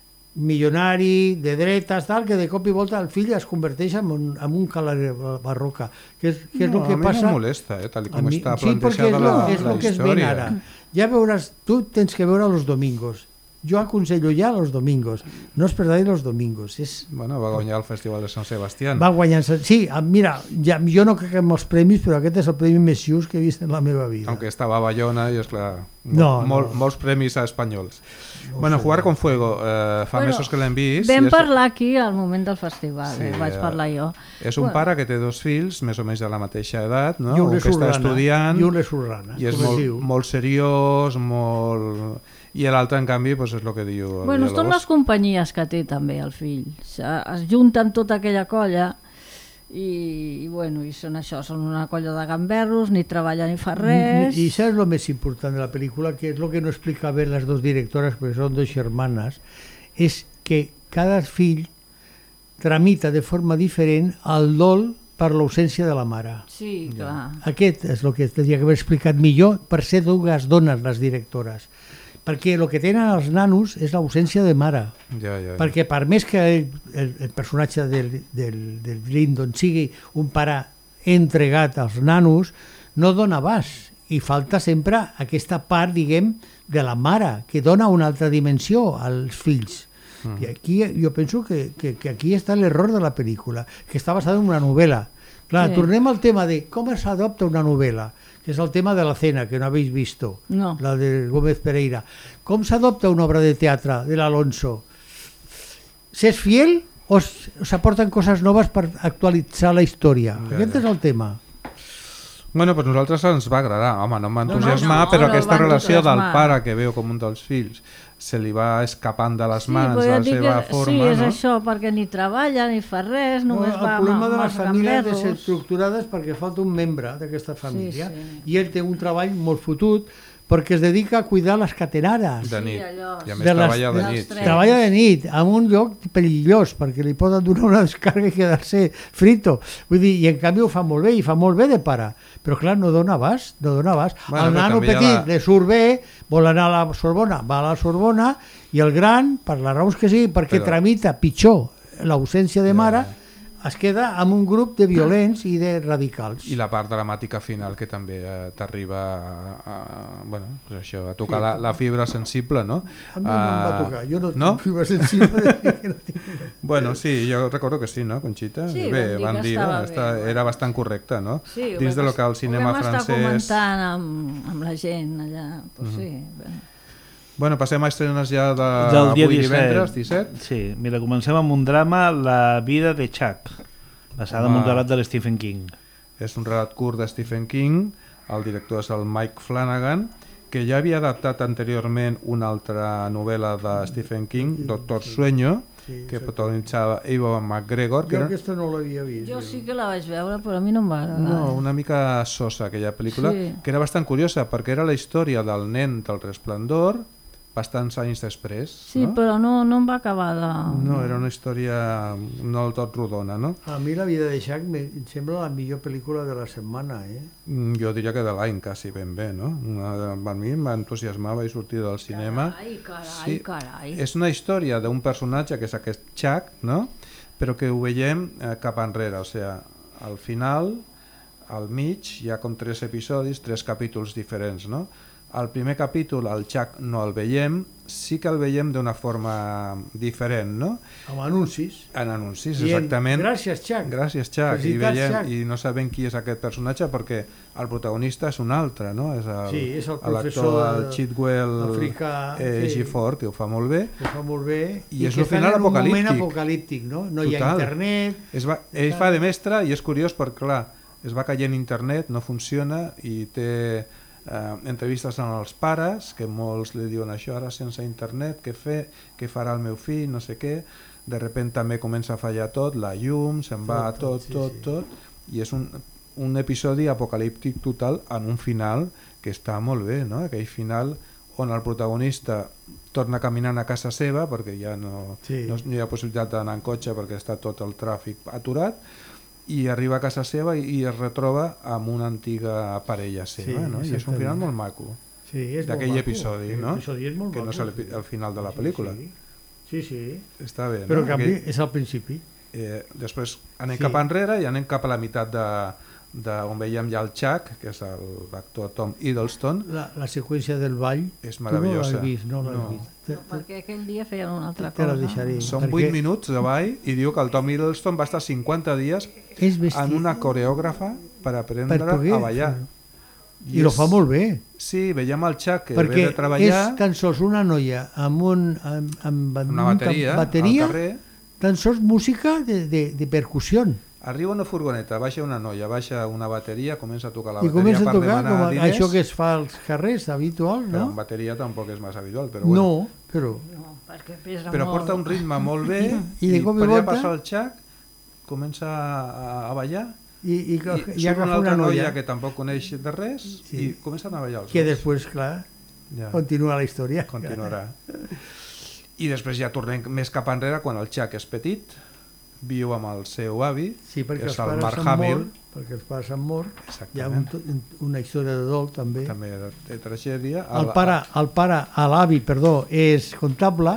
milionari, de dretes, tal, que de cop i volta el fill es converteix en un, en un caler barroca. Que és, que és No, el que a mi passa... no molesta, eh, tal i A com mi- està sí, perquè és plantejada lo, la, és la lo que es ven història. ara. Ja veuràs, tu tens que veure los domingos. Jo aconsello ja los domingos. No es perdáis los domingos. És... Bueno, va guanyar el Festival de Sant Sebastián. Va guanyant... Sí, ah, mira, ja, jo no crec en els premis, però aquest és el premi més just que he vist en la meva vida. Aunque estava a Bayona i, esclar, No, molt, no. molts premis a espanyols. No Bueno, sé. Jugar con Fuego, eh, fa Bueno, mesos que l'hem vist. Vam i és, parlar aquí al moment del festival, Sí, eh? vaig eh, parlar jo. és un Bueno. pare que té dos fills, més o menys de la mateixa edat, no? I un Un que està resurrana, estudiant i un resurrana, i és com es molt, diu. molt seriós, molt... I l'altre, en canvi, doncs és el que diu el Bueno, són Villalobos. les companyies que té també el fill. Es es junta amb tota aquella colla i, i, bueno, i són això, són una colla de gamberros, ni treballa ni fa res. I saps el més important de la pel·lícula, que és el que no explica bé les dues directores, perquè són dues germanes, és que cada fill tramita de forma diferent el dol per l'ausència de la mare. Sí, clar. Aquest és el que tenia que haver explicat millor per ser dues dones les directores. Perquè el que tenen els nanos és l'ausència de mare. Ja, ja, ja. Perquè per més que el, el, el personatge del, del, del Lyndon sigui un pare entregat als nanos, no dona abast. I falta sempre aquesta part, diguem, de la mare, que dona una altra dimensió als fills. Mm. I aquí jo penso que, que, que aquí està l'error de la pel·lícula, que està basada en una novel·la. Clar, Sí. tornem al tema de com s'adopta una novel·la, que és el tema de la cena, que no habéis visto, No. la de Gómez Pereira. Com s'adopta una obra de teatre de l'Alonso? S'és fiel o s- o s'aporten coses noves per actualitzar la història? Ja, Aquest ja. és el tema. Bueno, pues nosaltres ens va agradar, home, no em va No, no, entusiasmar, no, però no aquesta va relació del entusiasmar. pare que veu com un dels fills se li va escapant de les Sí, mans però de ja la et dic seva que, forma, sí, és no? això, perquè ni treballa ni fa res, només el va problema amb, de amb les els famílies és gamberros. estructurades perquè falta un membre d'aquesta família sí. i ell té un treball molt fotut perquè es dedica a cuidar les catenades. De Sí, nit. allò. I a més De les- treballa de dels nit. trens. Sí. Treballa de nit, en un lloc perillós, perquè li poden donar una descarga i quedar-se frito. Vull dir, i en canvi ho fa molt bé, i fa molt bé de pare. Però clar, no dona abast, no dona abast. Bueno, El però nano també hi ha petit la- le surt bé, vol anar a la Sorbona, va a la Sorbona, i el gran, per les raons que sigui, perquè Però- tramita pitjor l'ausència de Ja, mare, ja. es queda amb un grup de violents i de radicals. I la part dramàtica final que també eh, t'arriba a, a, bueno, pues això, a tocar Sí. la, la fibra sensible, no? A mi no em va Ah, tocar, jo no, no? tinc fibra sensible. que no tinc... Bueno, sí, jo recordo que sí, no, Conxita? Sí, bé, van dir que dir, estava no? bé, Està, bueno. era bastant correcte, no? Sí, ho Dins de vam lo que el est- cinema ho vam estar francès... comentant amb, amb la gent allà, pues Mhm. sí. Bé. Bueno, passem a estrenes ja de Del dia avui disset. divendres, disset. Sí, mira, comencem amb un drama, La vida de Chuck, basada en un Home. relat de Stephen King. És un relat curt de Stephen King, el director és el Mike Flanagan, que ja havia adaptat anteriorment una altra novel·la de Stephen King, Doctor Sueño, Sí, que sí. protagonitzava Eva McGregor, que Jo era aquesta no l'havia vist. Jo sí que la vaig veure, però a mi no em va agradar. no, una mica sosa aquella pel·lícula, Sí. que era bastant curiosa, perquè era la història del nen del Resplendor bastants anys després. Sí, no? però no, no em va acabar de... No, era una història no del tot rodona, no? A mi La vida de Jack me, em sembla la millor pel·lícula de la setmana, eh? Mm, Jo diria que de l'any quasi ben bé, no? Una, a mi em va entusiasmar, vaig sortir del cinema. Carai, carai, Sí, carai. És una història d'un personatge que és aquest Chuck, no? Però que ho veiem eh, cap enrere, o sigui, al final, al mig, hi ha com tres episodis, tres capítols diferents, no? Al primer capítol el Chuck no el veiem, sí que el veiem d'una forma diferent, no? Amb anuncis. En anuncis, Dient, exactament. Gràcies, Chuck. Gràcies, Chuck. I, Felicitats, veiem, Chuck. I no sabem qui és aquest personatge perquè el protagonista és un altre, no? És el, Sí, és el l'actor, professor el Chidwell africà, eh, sí. Gifford, que ho fa molt bé. Que fa molt bé. I és que un final estan en un moment apocalíptic. apocalíptic, no? No hi ha Total. internet. Es va, ell fa de mestre i és curiós perquè, clar, es va caient internet, no funciona i té eh, entrevistes amb els pares, que molts li diuen això, ara sense internet, què, fer, què farà el meu fill, no sé què. De repent també comença a fallar tot, la llum, se'n va Tot, tot, tot, tot, sí, tot, sí. tot, i és un, un episodi apocalíptic total en un final que està molt bé, no? Aquell final on el protagonista torna caminant a casa seva perquè ja no, Sí. no, no hi ha possibilitat d'anar en cotxe perquè està tot el tràfic aturat, i arriba a casa seva i, i es retroba amb una antiga parella seva, Sí, no? I és un exactament. final molt maco, Sí, és molt d'aquell maco. episodi, no? L'episodi és molt que no maco, és el, sí. el final de la pel·lícula. Sí, sí. sí. Està bé, Però no? en canvi Aquell, és al principi. eh, després anem Sí. cap enrere i anem cap a la meitat de, de on veiem ja el Chuck, que és el- l'actor Tom Hiddleston. La, la seqüència del ball, És tu no meravellosa. l'has vist, no l'has No. vist. Te, No, perquè aquell dia feien una altra te la cosa. deixaré. Són perquè vuit minuts de ball i diu que el Tom Hiddleston va estar cinquanta dies és vestit, en una coreògrafa per aprendre per poder a ballar. fer- I, I lo fa molt bé. Sí, veiem el Chuck que perquè ve de treballar... és tan sols una noia amb, un, amb, amb una bateria, bateria al carrer. Tan sols música de, de, de percussió. Arriba una furgoneta, baixa una noia, baixa una bateria, comença a tocar la I bateria comença a per tocar demanar com a, diners. això que es fa als carrers, habitual, Però no? amb bateria tampoc és massa habitual, però bueno. No, però... No, perquè pesa Però molt. porta un ritme molt bé I de cop i per allà volta- passa el Chuck, comença a, a ballar I, i, i i surt agafa una altra una noia noia que tampoc coneix de res Sí. i comencen a ballar els que dos. després, clar, Ja, continua la història. continuarà. I després ja tornem més cap enrere quan el Chuck és petit, viu amb el seu avi, Sí, perquè que els és el pares Mark s'han Hamill, mort, perquè els pares s'han mort. Hi ha exactament, un, una història de dol també. també de, de tragèdia. El pare, el pare, l'avi, perdó, és comptable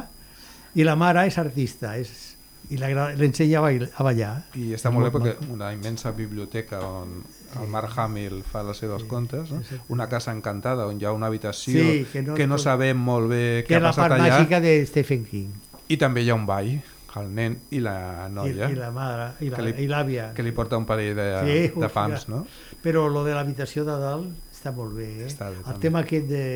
i la mare és artista, és, i l'agra- l'ensenya a bail- a ballar. I està molt bé Molt perquè una immensa biblioteca on el Mark Hamill fa les seves Sí, contes, no? exacte. Una casa encantada on hi ha una habitació Sí, que no- que no sabem molt bé Que què és ha la passat part allà, màgica de Stephen King. i també hi ha un ball, el nen i la I, noia, i la mare, i la- que li- i l'àvia. que li porta un parell de, Sí, de uf, pams, ja. no? Però lo de l'habitació de dalt està molt bé, eh? Està bé, el també. tema aquest de...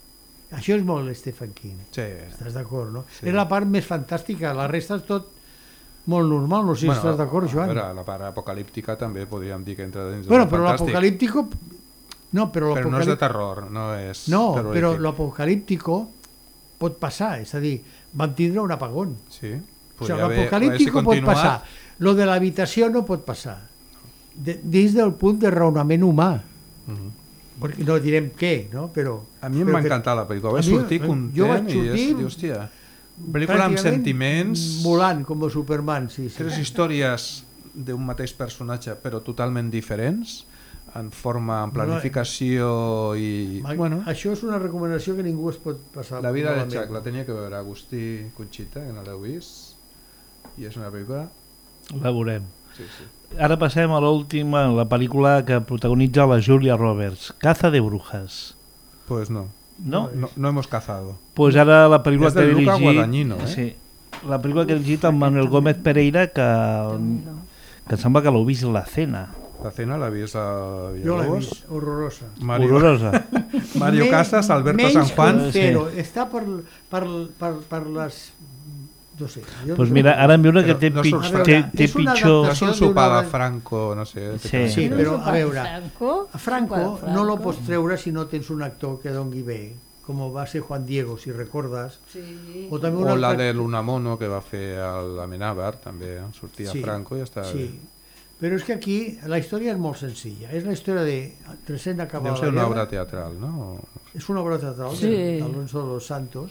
Això és molt Stephen King, Sí. estàs d'acord, no? Sí. És la part més fantàstica, la resta és tot molt normal, no sé si estàs d'acord, Joan. A veure, la part apocalíptica també podríem dir que entra dins Bueno, del però fantàstic. l'apocalíptico... No, però Però no és de l'apocalíptico... terror, no és No, però terrorífic. l'apocalíptico pot passar, és a dir, vam tindre un apagón. Sí, O sigui, podria haver- l'apocalíptico haver-se pot continuat. passar. Lo de l'habitació no pot passar. De, dins del punt de raonament humà. Mhm. Perquè no direm què, no? Però... A mi em però va que- encantar la pel·lícula, A vaig mi- sortir jo content vaig i, és, sortir i hòstia, pel·lícula amb pràcticament sentiments, volant com a Superman, sí, sí. tres històries d'un mateix personatge però totalment diferents, en forma, en planificació i... Ma- Bueno, Això és una recomanació que ningú es pot passar. la vida de malament. Chuck la tenia que veure Agustí Conxita, que no l'heu vist, i és una pel·lícula... La veurem. Sí, sí. Ara passem a l'última, la pel·lícula que protagonitza la Julia Roberts, Caza de brujas. Pues no, No? no, no hemos cazado. Pues ara la pel·lícula És que ha de Luca dirigit... Guadagnino, eh? Sí. La pel·lícula que ha dirigit amb Manuel Gómez Pereira, que, Déu-n'hi-do. que em sembla que l'heu vist, La Cena. La cena l'ha vist a Jo l'he Villalobos. vist, horrorosa. Mario, Horrorosa. Mario Me- Casas, Alberto menys San Juan. que un zero. Està per, per, per, per les... No sé. Jo Pues no sé. mira, ara em ve una que Però té, no pi- surts- A veure, té, té és una pitjor... No adaptació és un sopar d'una- de Franco, no sé. Sí. Sí, No però és a veure, Franco, a Franco Franco. no lo pots treure si no tens un actor que dongui bé, com va ser Juan Diego, si recordes. Sí. O també un O la altre- de l'Unamono que va fer a l'Amenàbar, també sortia Sí, Franco i ja està Sí. bé. Però és que aquí la història és molt senzilla. És la història de recent acabada Deu ser la una guerra. obra teatral, no? És una obra teatral Sí. de d'Alonso de los Santos,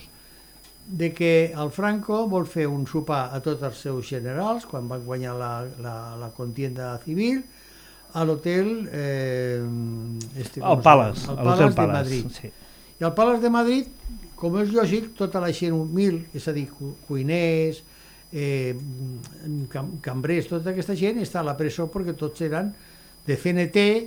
de que el Franco vol fer un sopar a tots els seus generals quan van guanyar la, la, la contienda civil a l'hotel eh, este, com El es Palace, diu? a el l'Hotel Palace de Palace. Madrid. Sí. I al Palace de Madrid, com és lògic, tota la gent humil, és a dir, cu- cuiners, eh, cam cambrers, tota aquesta gent està a la presó perquè tots eren de C N T,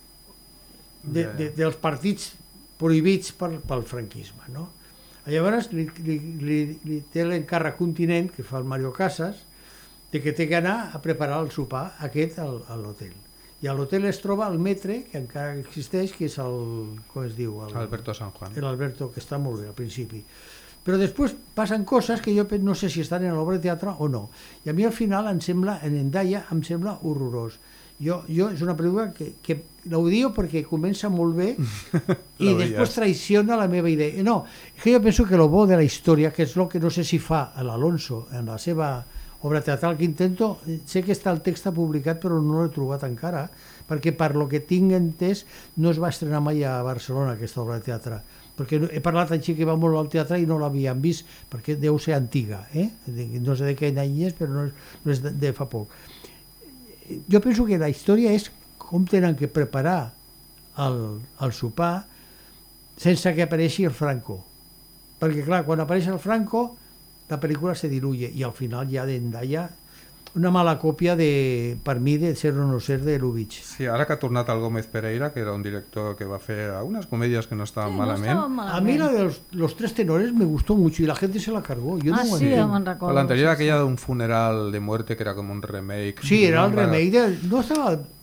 de, Ja, ja. de, dels partits prohibits per, pel franquisme, no? Llavors li, li, li, li té l'encàrrec continent, que fa el Mario Casas, de que té que anar a preparar el sopar aquest al, a l'hotel. I a l'hotel es troba el metre, que encara existeix, que és el... com es diu? El, Alberto San Juan. l'Alberto, que està molt bé al principi. Però després passen coses que jo pe- no sé si estan en l'obra de teatre o no. I a mi al final em sembla, en Endaya, em sembla horrorós. Jo, jo és una pel·lícula que, que l'odio perquè comença molt bé i L'odies. després traiciona la meva idea. No, és que jo penso que el bo de la història, que és el que no sé si fa l'Alonso en la seva obra teatral, que intento, sé que està el text publicat però no l'he trobat encara, perquè per lo que tinc entès no es va estrenar mai a Barcelona aquesta obra de teatre, perquè he parlat amb gent que va molt al teatre i no l'havien vist, perquè deu ser antiga, eh? No sé de quin any és, però no és, no és de, de fa poc. Jo penso que la història és com tenen que preparar el, el sopar sense que apareixi el Franco. Perquè, clar, quan apareix el Franco, la pel·lícula se diluye i al final ja d'Endaya una mala còpia de, per mi, de Ser o no ser de Lubitsch. Sí, ara que ha tornat el Gómez Pereira, que era un director que va fer algunes comèdies que no estaven Sí, no malament, estava malament. A mí la de los, los tres tenores me gustó mucho y la gente se la cargó. Yo Ah, no ho sí, entenc. me'n recordo. o l'anterior sí, aquella d'un funeral de muerte que era com un remake. Sí, era el Bueno, remake. De, no estava...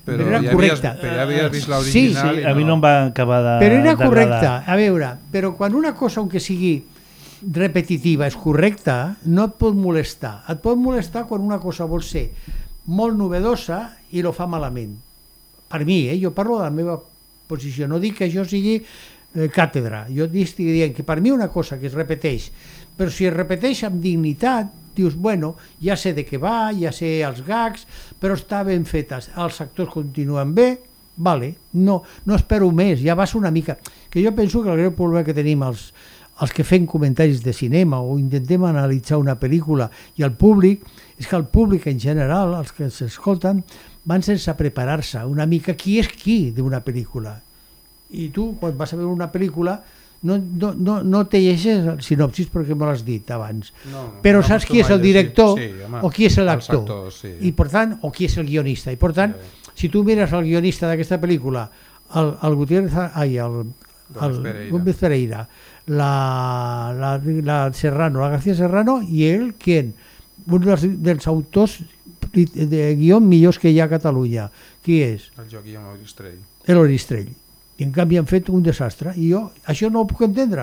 però, Però era ja havies, correcta. però ja havies vist Sí, l'original. Sí, i a mi no em va acabar de Però era d'agradar. correcta, a veure, però quan una cosa, aunque sigui repetitiva, és correcta, no et pot molestar. Et pot molestar quan una cosa vol ser molt novedosa i lo fa malament. Per mi, eh? Jo parlo de la meva posició, no dic que això sigui eh, càtedra, jo estic dient que per mi una cosa que es repeteix, però si es repeteix amb dignitat, dius, bueno, ja sé de què va, ja sé els gags, però està ben fetes, els actors continuen bé, vale, no, no espero més, ja vas una mica. Que jo penso que el greu problema que tenim els, els que fem comentaris de cinema o intentem analitzar una pel·lícula i el públic, és que el públic en general, els que s'escolten, van sense preparar-se una mica qui és qui d'una pel·lícula. I tu, quan vas a veure una pel·lícula, no, no, no, no te llegeixes el sinopsis perquè me l'has dit abans. No, Però no saps qui és el acostuma a llegir. director Sí, home, o qui és els l'actor. actors, sí. I per tant, o qui és el guionista. I per tant, si tu mires el guionista d'aquesta pel·lícula, el, el Gutiérrez, ai, el, el Gómez Pereira. Gómez Pereira, la, la, la Serrano, la García Serrano, i ell, qui? Un dels, dels autors de guió millors que hi ha a Catalunya. Qui és? El Joaquim Oristrell. L'Oristrell. I en canvi han fet un desastre. I jo això no ho puc entendre.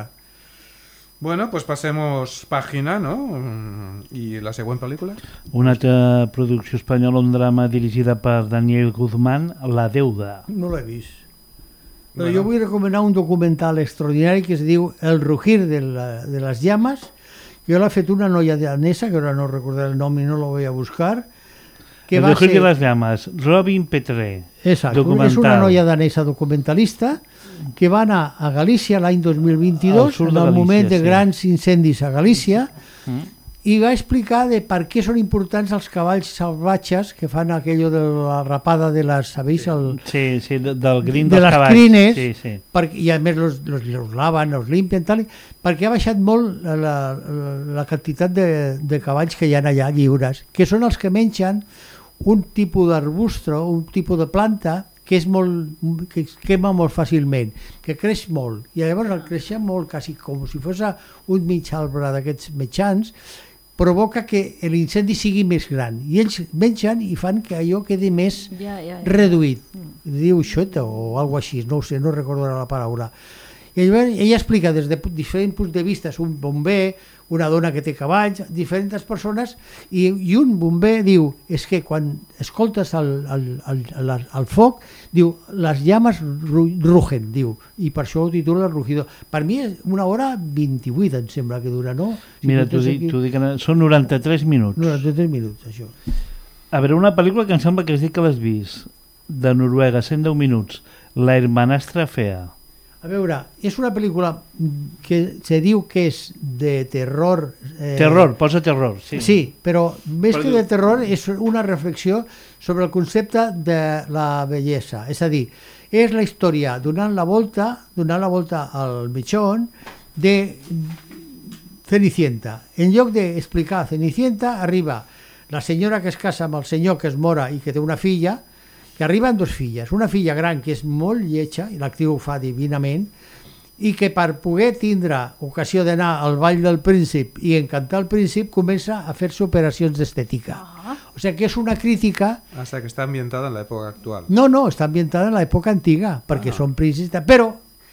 Bueno, pues pasemos página, ¿no? ¿Y la següent pel·lícula? Una altra producció espanyola, un drama dirigida per Daniel Guzmán, La deuda. No l'he vist. Però Bueno. jo vull recomanar un documental extraordinari que es diu El rugir de, la, de les llames, que jo l'ha fet una noia danesa, que ara no recordaré el nom i no lo voy a buscar, que El va rugir ser... de les llames, Robin Petré. Exacte, documental. és una noia danesa documentalista que va anar a Galícia l'any dos mil Al vint-i-dos, sud en de el Galícia, moment de sí. grans incendis a Galícia, Mm. i va explicar de per què són importants els cavalls salvatges que fan aquello de la rapada de les, sabeu, el, Sí, sí, de- del grin de dels les cavalls. crines, Sí, sí. perquè, i a més los, los, los laven, els limpien, tal, perquè ha baixat molt la, la, la quantitat de, de cavalls que hi ha allà lliures, que són els que mengen un tipus d'arbustre, un tipus de planta que és molt, que es quema molt fàcilment, que creix molt, i llavors el créixer molt, quasi com si fos un mig arbre d'aquests mitjans, provoca que l'incendi sigui més gran, i ells mengen i fan que allò quedi més Ja, ja, ja. reduït, diu xota o alguna així, no ho sé, no recordo ara la paraula. I llavors ella explica des de diferents punts de vista, un bomber, una dona que té cavalls, diferents persones, i, i un bomber diu, és que quan escoltes el, el, el, el, el foc, diu, les llames ru- rugen, diu, i per això ho titula El rugidor. Per mi és una hora vint-i-vuit, em sembla que dura, no? Si Mira, tu t'ho tens dic, aquí- t'ho dic, en- són noranta-tres minuts. noranta-tres minuts, això. A veure, una pel·lícula que em sembla que has dit que l'has vist, de Noruega, cent deu minuts, La hermanastra fea. A veure, és una pel·lícula que se diu que és de terror. Eh, Terror, posa terror, sí. Sí, però més Però que diu- de terror és una reflexió sobre el concepte de la bellesa. És a dir, és la història donant la volta, donant la volta al mitjón de Cenicienta. En lloc d'explicar Cenicienta, arriba la senyora que es casa amb el senyor que es mora i que té una filla, que arriben dos filles, una filla gran que és molt lletja, i l'actriu ho fa divinament, i que per poder tindre ocasió d'anar al ball del príncip i encantar el príncip comença a fer-se operacions d'estètica. Ah. O sigui que és una crítica, Hasta que está ambientada en la época actual. no, no, està ambientada en l'època antiga, perquè Ah. són príncips, però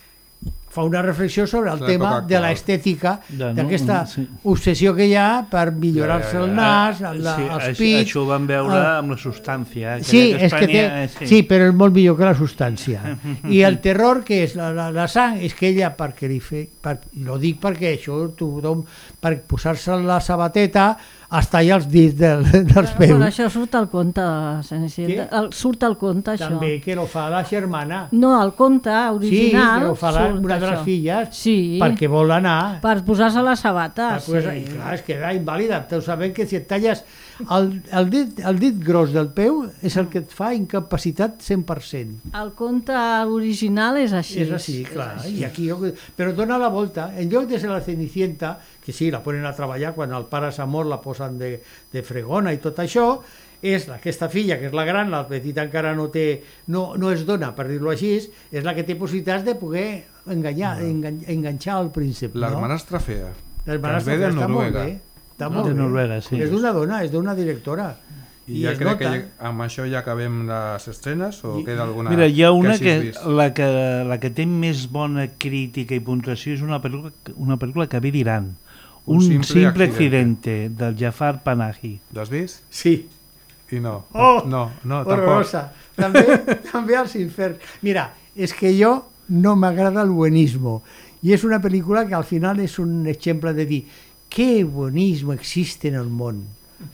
fa una reflexió sobre el És tema l'època de actual. l'estètica, Ja, no? d'aquesta Sí. obsessió que hi ha per millorar-se Ja, ja, ja. el nas, el, sí, els això, pits... això ho vam veure el- amb la substància. aquella Sí, que és que té, prenia, eh, sí, però és molt millor que la substància. I el terror, que és la, la, la sang, és que ella, perquè li fe, per, lo dic perquè això tothom, per posar-se la sabateta, es talla els dits del, dels Però peus. això surt al conte, Cenicienta. Què? El, surt al conte, això. També, que lo fa la germana. No, el conte Sí, original que lo fa la, surt una de les això. filles, Sí, perquè vol anar... per posar-se les sabates. Pues, sí. i clar, es queda invàlida. Teu sabent que si et talles el, el, dit, el dit gros del peu és el que et fa incapacitat cent per cent. El conte original és així. És així, clar. I aquí, jo- però dona la volta. En lloc de ser la Cenicienta, que sí, la ponen a treballar, quan el pare s'ha mort la posen de, de fregona i tot això, és aquesta filla, que és la gran, la petita encara no té, no, no es dona, per dir-ho així, és la que té possibilitats de poder enganyar, engan, enganxar el príncep. La no? hermanastra fea. L'hermanastra que es ve de està molt Noruega. bé. Està De molt bé. Noruega, sí. És d'una dona, és d'una directora. I, I ja es crec nota. que amb això ja acabem les estrenes o I- queda alguna Mira, hi ha una hagis que, vist? la que la que té més bona crítica i puntuació és una pel·lícula, una pel·lícula que ve d'Iran. Un Un, simple simple, accidente. accidente, del Jafar Panahi. L'has vist? Sí. I no. Oh! No, no, tampoc. Horrorosa. També, també als inferns. Mira, és que jo no m'agrada el buenismo. I és una pel·lícula que al final és un exemple de dir què buenismo existe en el món.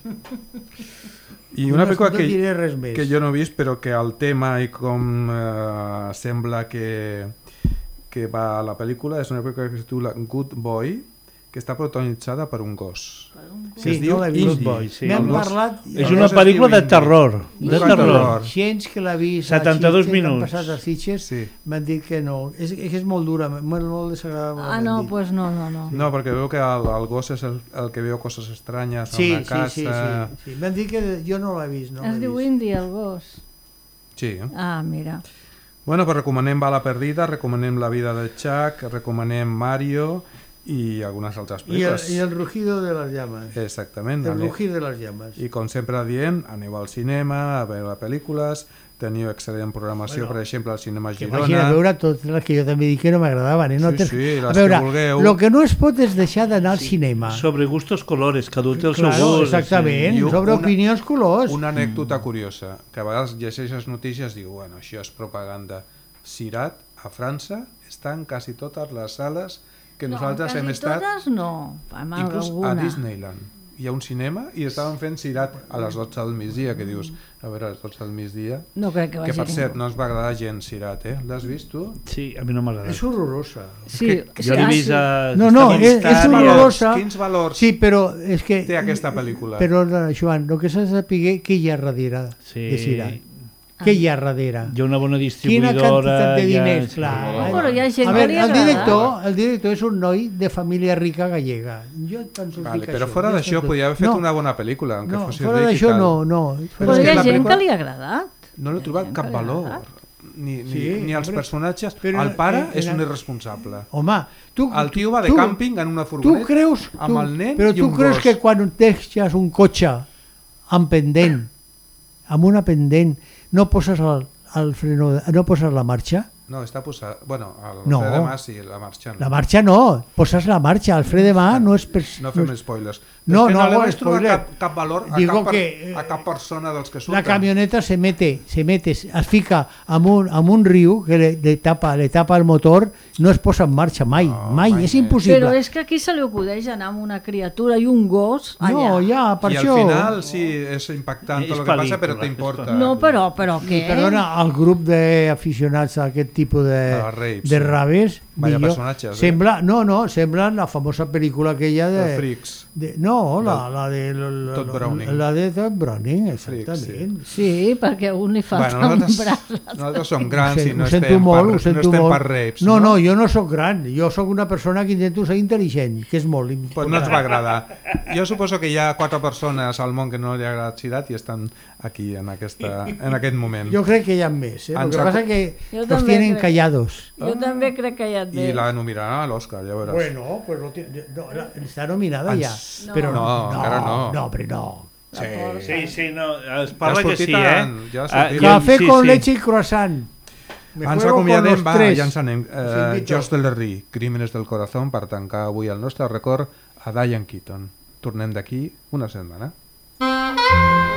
I una no, pel·lícula no que, diré res més. que jo no he vist, però que el tema i com eh, sembla que, que va a la pel·lícula és una pel·lícula que es titula Good Boy, que està protagonitzada per un gos. Sí, es diu no l'he vist. Indy. Boy, sí. M'han El gos- parlat... El És gos una es pel·lícula diu de Indy. terror. Un De gos terror. terror. Gens que l'ha vist setanta-dos a Sitges, que han minuts. passat als Sitges, Sí. m'han dit que no. És, és que és molt dura, molt, molt desagradable. Ah, m'han no, dit. pues no, no, no. No, perquè veu que el, el gos és el, el que veu coses estranyes Sí, a una casa. sí, sí, sí, sí. M'han dit que jo no l'he vist. No Es l'he diu vist. Indy, el gos. Sí. Ah, mira. Bueno, pues recomanem Bala Perdida, recomanem La vida de Chuck, recomanem Mario i algunes altres I el, pel·lícules. I el rugido de les llames. Exactament. El ane- rugir de les llames. I com sempre dient, aneu al cinema a veure pel·lícules, teniu excel·lent programació, Bueno, per exemple, al cinema Que Girona. vagin a veure totes les que jo també dic que no m'agradaven. Eh? No Sí, tens- sí, les a veure, que vulgueu. el que no es pot és deixar d'anar al cinema. Sobre gustos colores, cada un té el seu Claro, gust. exactament, sí. I sobre una- opinions colors. Una anècdota curiosa, que a vegades llegeixes notícies i diu, bueno, això és propaganda. Cirat, a França, estan quasi totes les sales que nosaltres no, hem quasi estat, totes no, amb inclús alguna. a Disneyland. Hi ha un cinema i estaven fent Cirat a les dotze del migdia, que dius, a veure, a les dotze del migdia... No crec que Que vagi per cert, ningú. no ens va agradar gens Cirat, eh? L'has vist tu? Sí, a mi no m'agrada. És horrorosa. Sí, que Jo sí, l'he ah, vist sí. a... No, no, està és, és Movistar i a- horrorosa. Quins valors Sí, però és que... té aquesta pel·lícula? Però, Joan, el que s'ha de saber què hi ha darrere Sí. de Cirat. Què hi ha darrere? Hi ha una bona Quina distribuïdora... quantitat de hi ha- diners, sí. clar. No, però hi ha gent A que veure, li el agrada. director, el director és un noi de família rica gallega. Jo tan sols Vale, dic però això, fora ja d'això està tot. podria haver fet No, una bona pel·lícula, aunque no, fos fora ric i d'això tal. no, no. Però Però és hi que ha la gent pel·lícula- que li ha agradat. No l'he trobat cap que li valor. agrada. Ni, ni, Sí, ni els hombre. personatges. Però el pare en- és en un el- irresponsable. Home, tu... El tio va de tu- càmping en una Tu furgoneta creus... amb tu, el nen però i tu un creus gos. que quan deixes un cotxe amb pendent, amb una pendent, no poses el, el freno, de- no poses la marxa? No, està posat... Bueno, el No. fre de mà sí, la marxa no. La marxa no, poses la marxa, el fre de mà no és... Per, No fem és- spoilers. No, És que no, no li vaig trobar spoiler. cap, cap valor a Digo cap, per, que, eh, a cap persona dels que surten. La camioneta se mete, se mete, es fica amb un, amb un riu que le, le, tapa, le tapa el motor, no es posa en marxa mai, No, mai, mai és més. impossible. Però és que aquí se li acudeix anar amb una criatura i un gos allà. No, ja, per I això... al final sí, és impactant És tot el que passa, però pel·lícula, t'importa. és No, però, però què? Perdona, el grup d'aficionats a aquest tipus de, A raves, de sí. raves, Vaya millor, personatges, eh? sembla, no, no, sembla la famosa pel·lícula aquella de... Els Freaks. de no, la, la de... La, la, Todd Browning. La de Todd Browning, Freaks, exactament. Sí, perquè a un li falta Bueno, un nosaltres, braç. nosaltres som grans Ho i sen- no ho sento estem, molt, per, ho sento no estem molt. per rapes. No, no, jo no sóc gran, jo sóc una persona que intento ser intel·ligent, que és molt important. Pues no ens va agradar. Jo suposo que hi ha quatre persones al món que no li ha agradat Cirat i estan aquí en, aquesta, en aquest moment. Jo crec que hi ha més, eh? El Ens que ha- passa que Jo los també tienen crec. callados. Jo també crec que ja et I ve. la nominarà a l'Òscar, ja veuràs. Bueno, pues lo tiene- no, la- está nominada Ens- ja. No. Però No, encara no. No, però no. La porta. Sí, sí, no, es Ja parla ha que sortit sí, eh? en- ja ha Ah, sortit. jo- Café sí, con sí. leche y croissant. Me Ens juego con acomiadem, los va, tres. ja ens anem. Os Eh, invito. Jocs del Lerrí, Crímenes del Corazón, per tancar avui el nostre record a Diane Keaton. Tornem d'aquí una setmana.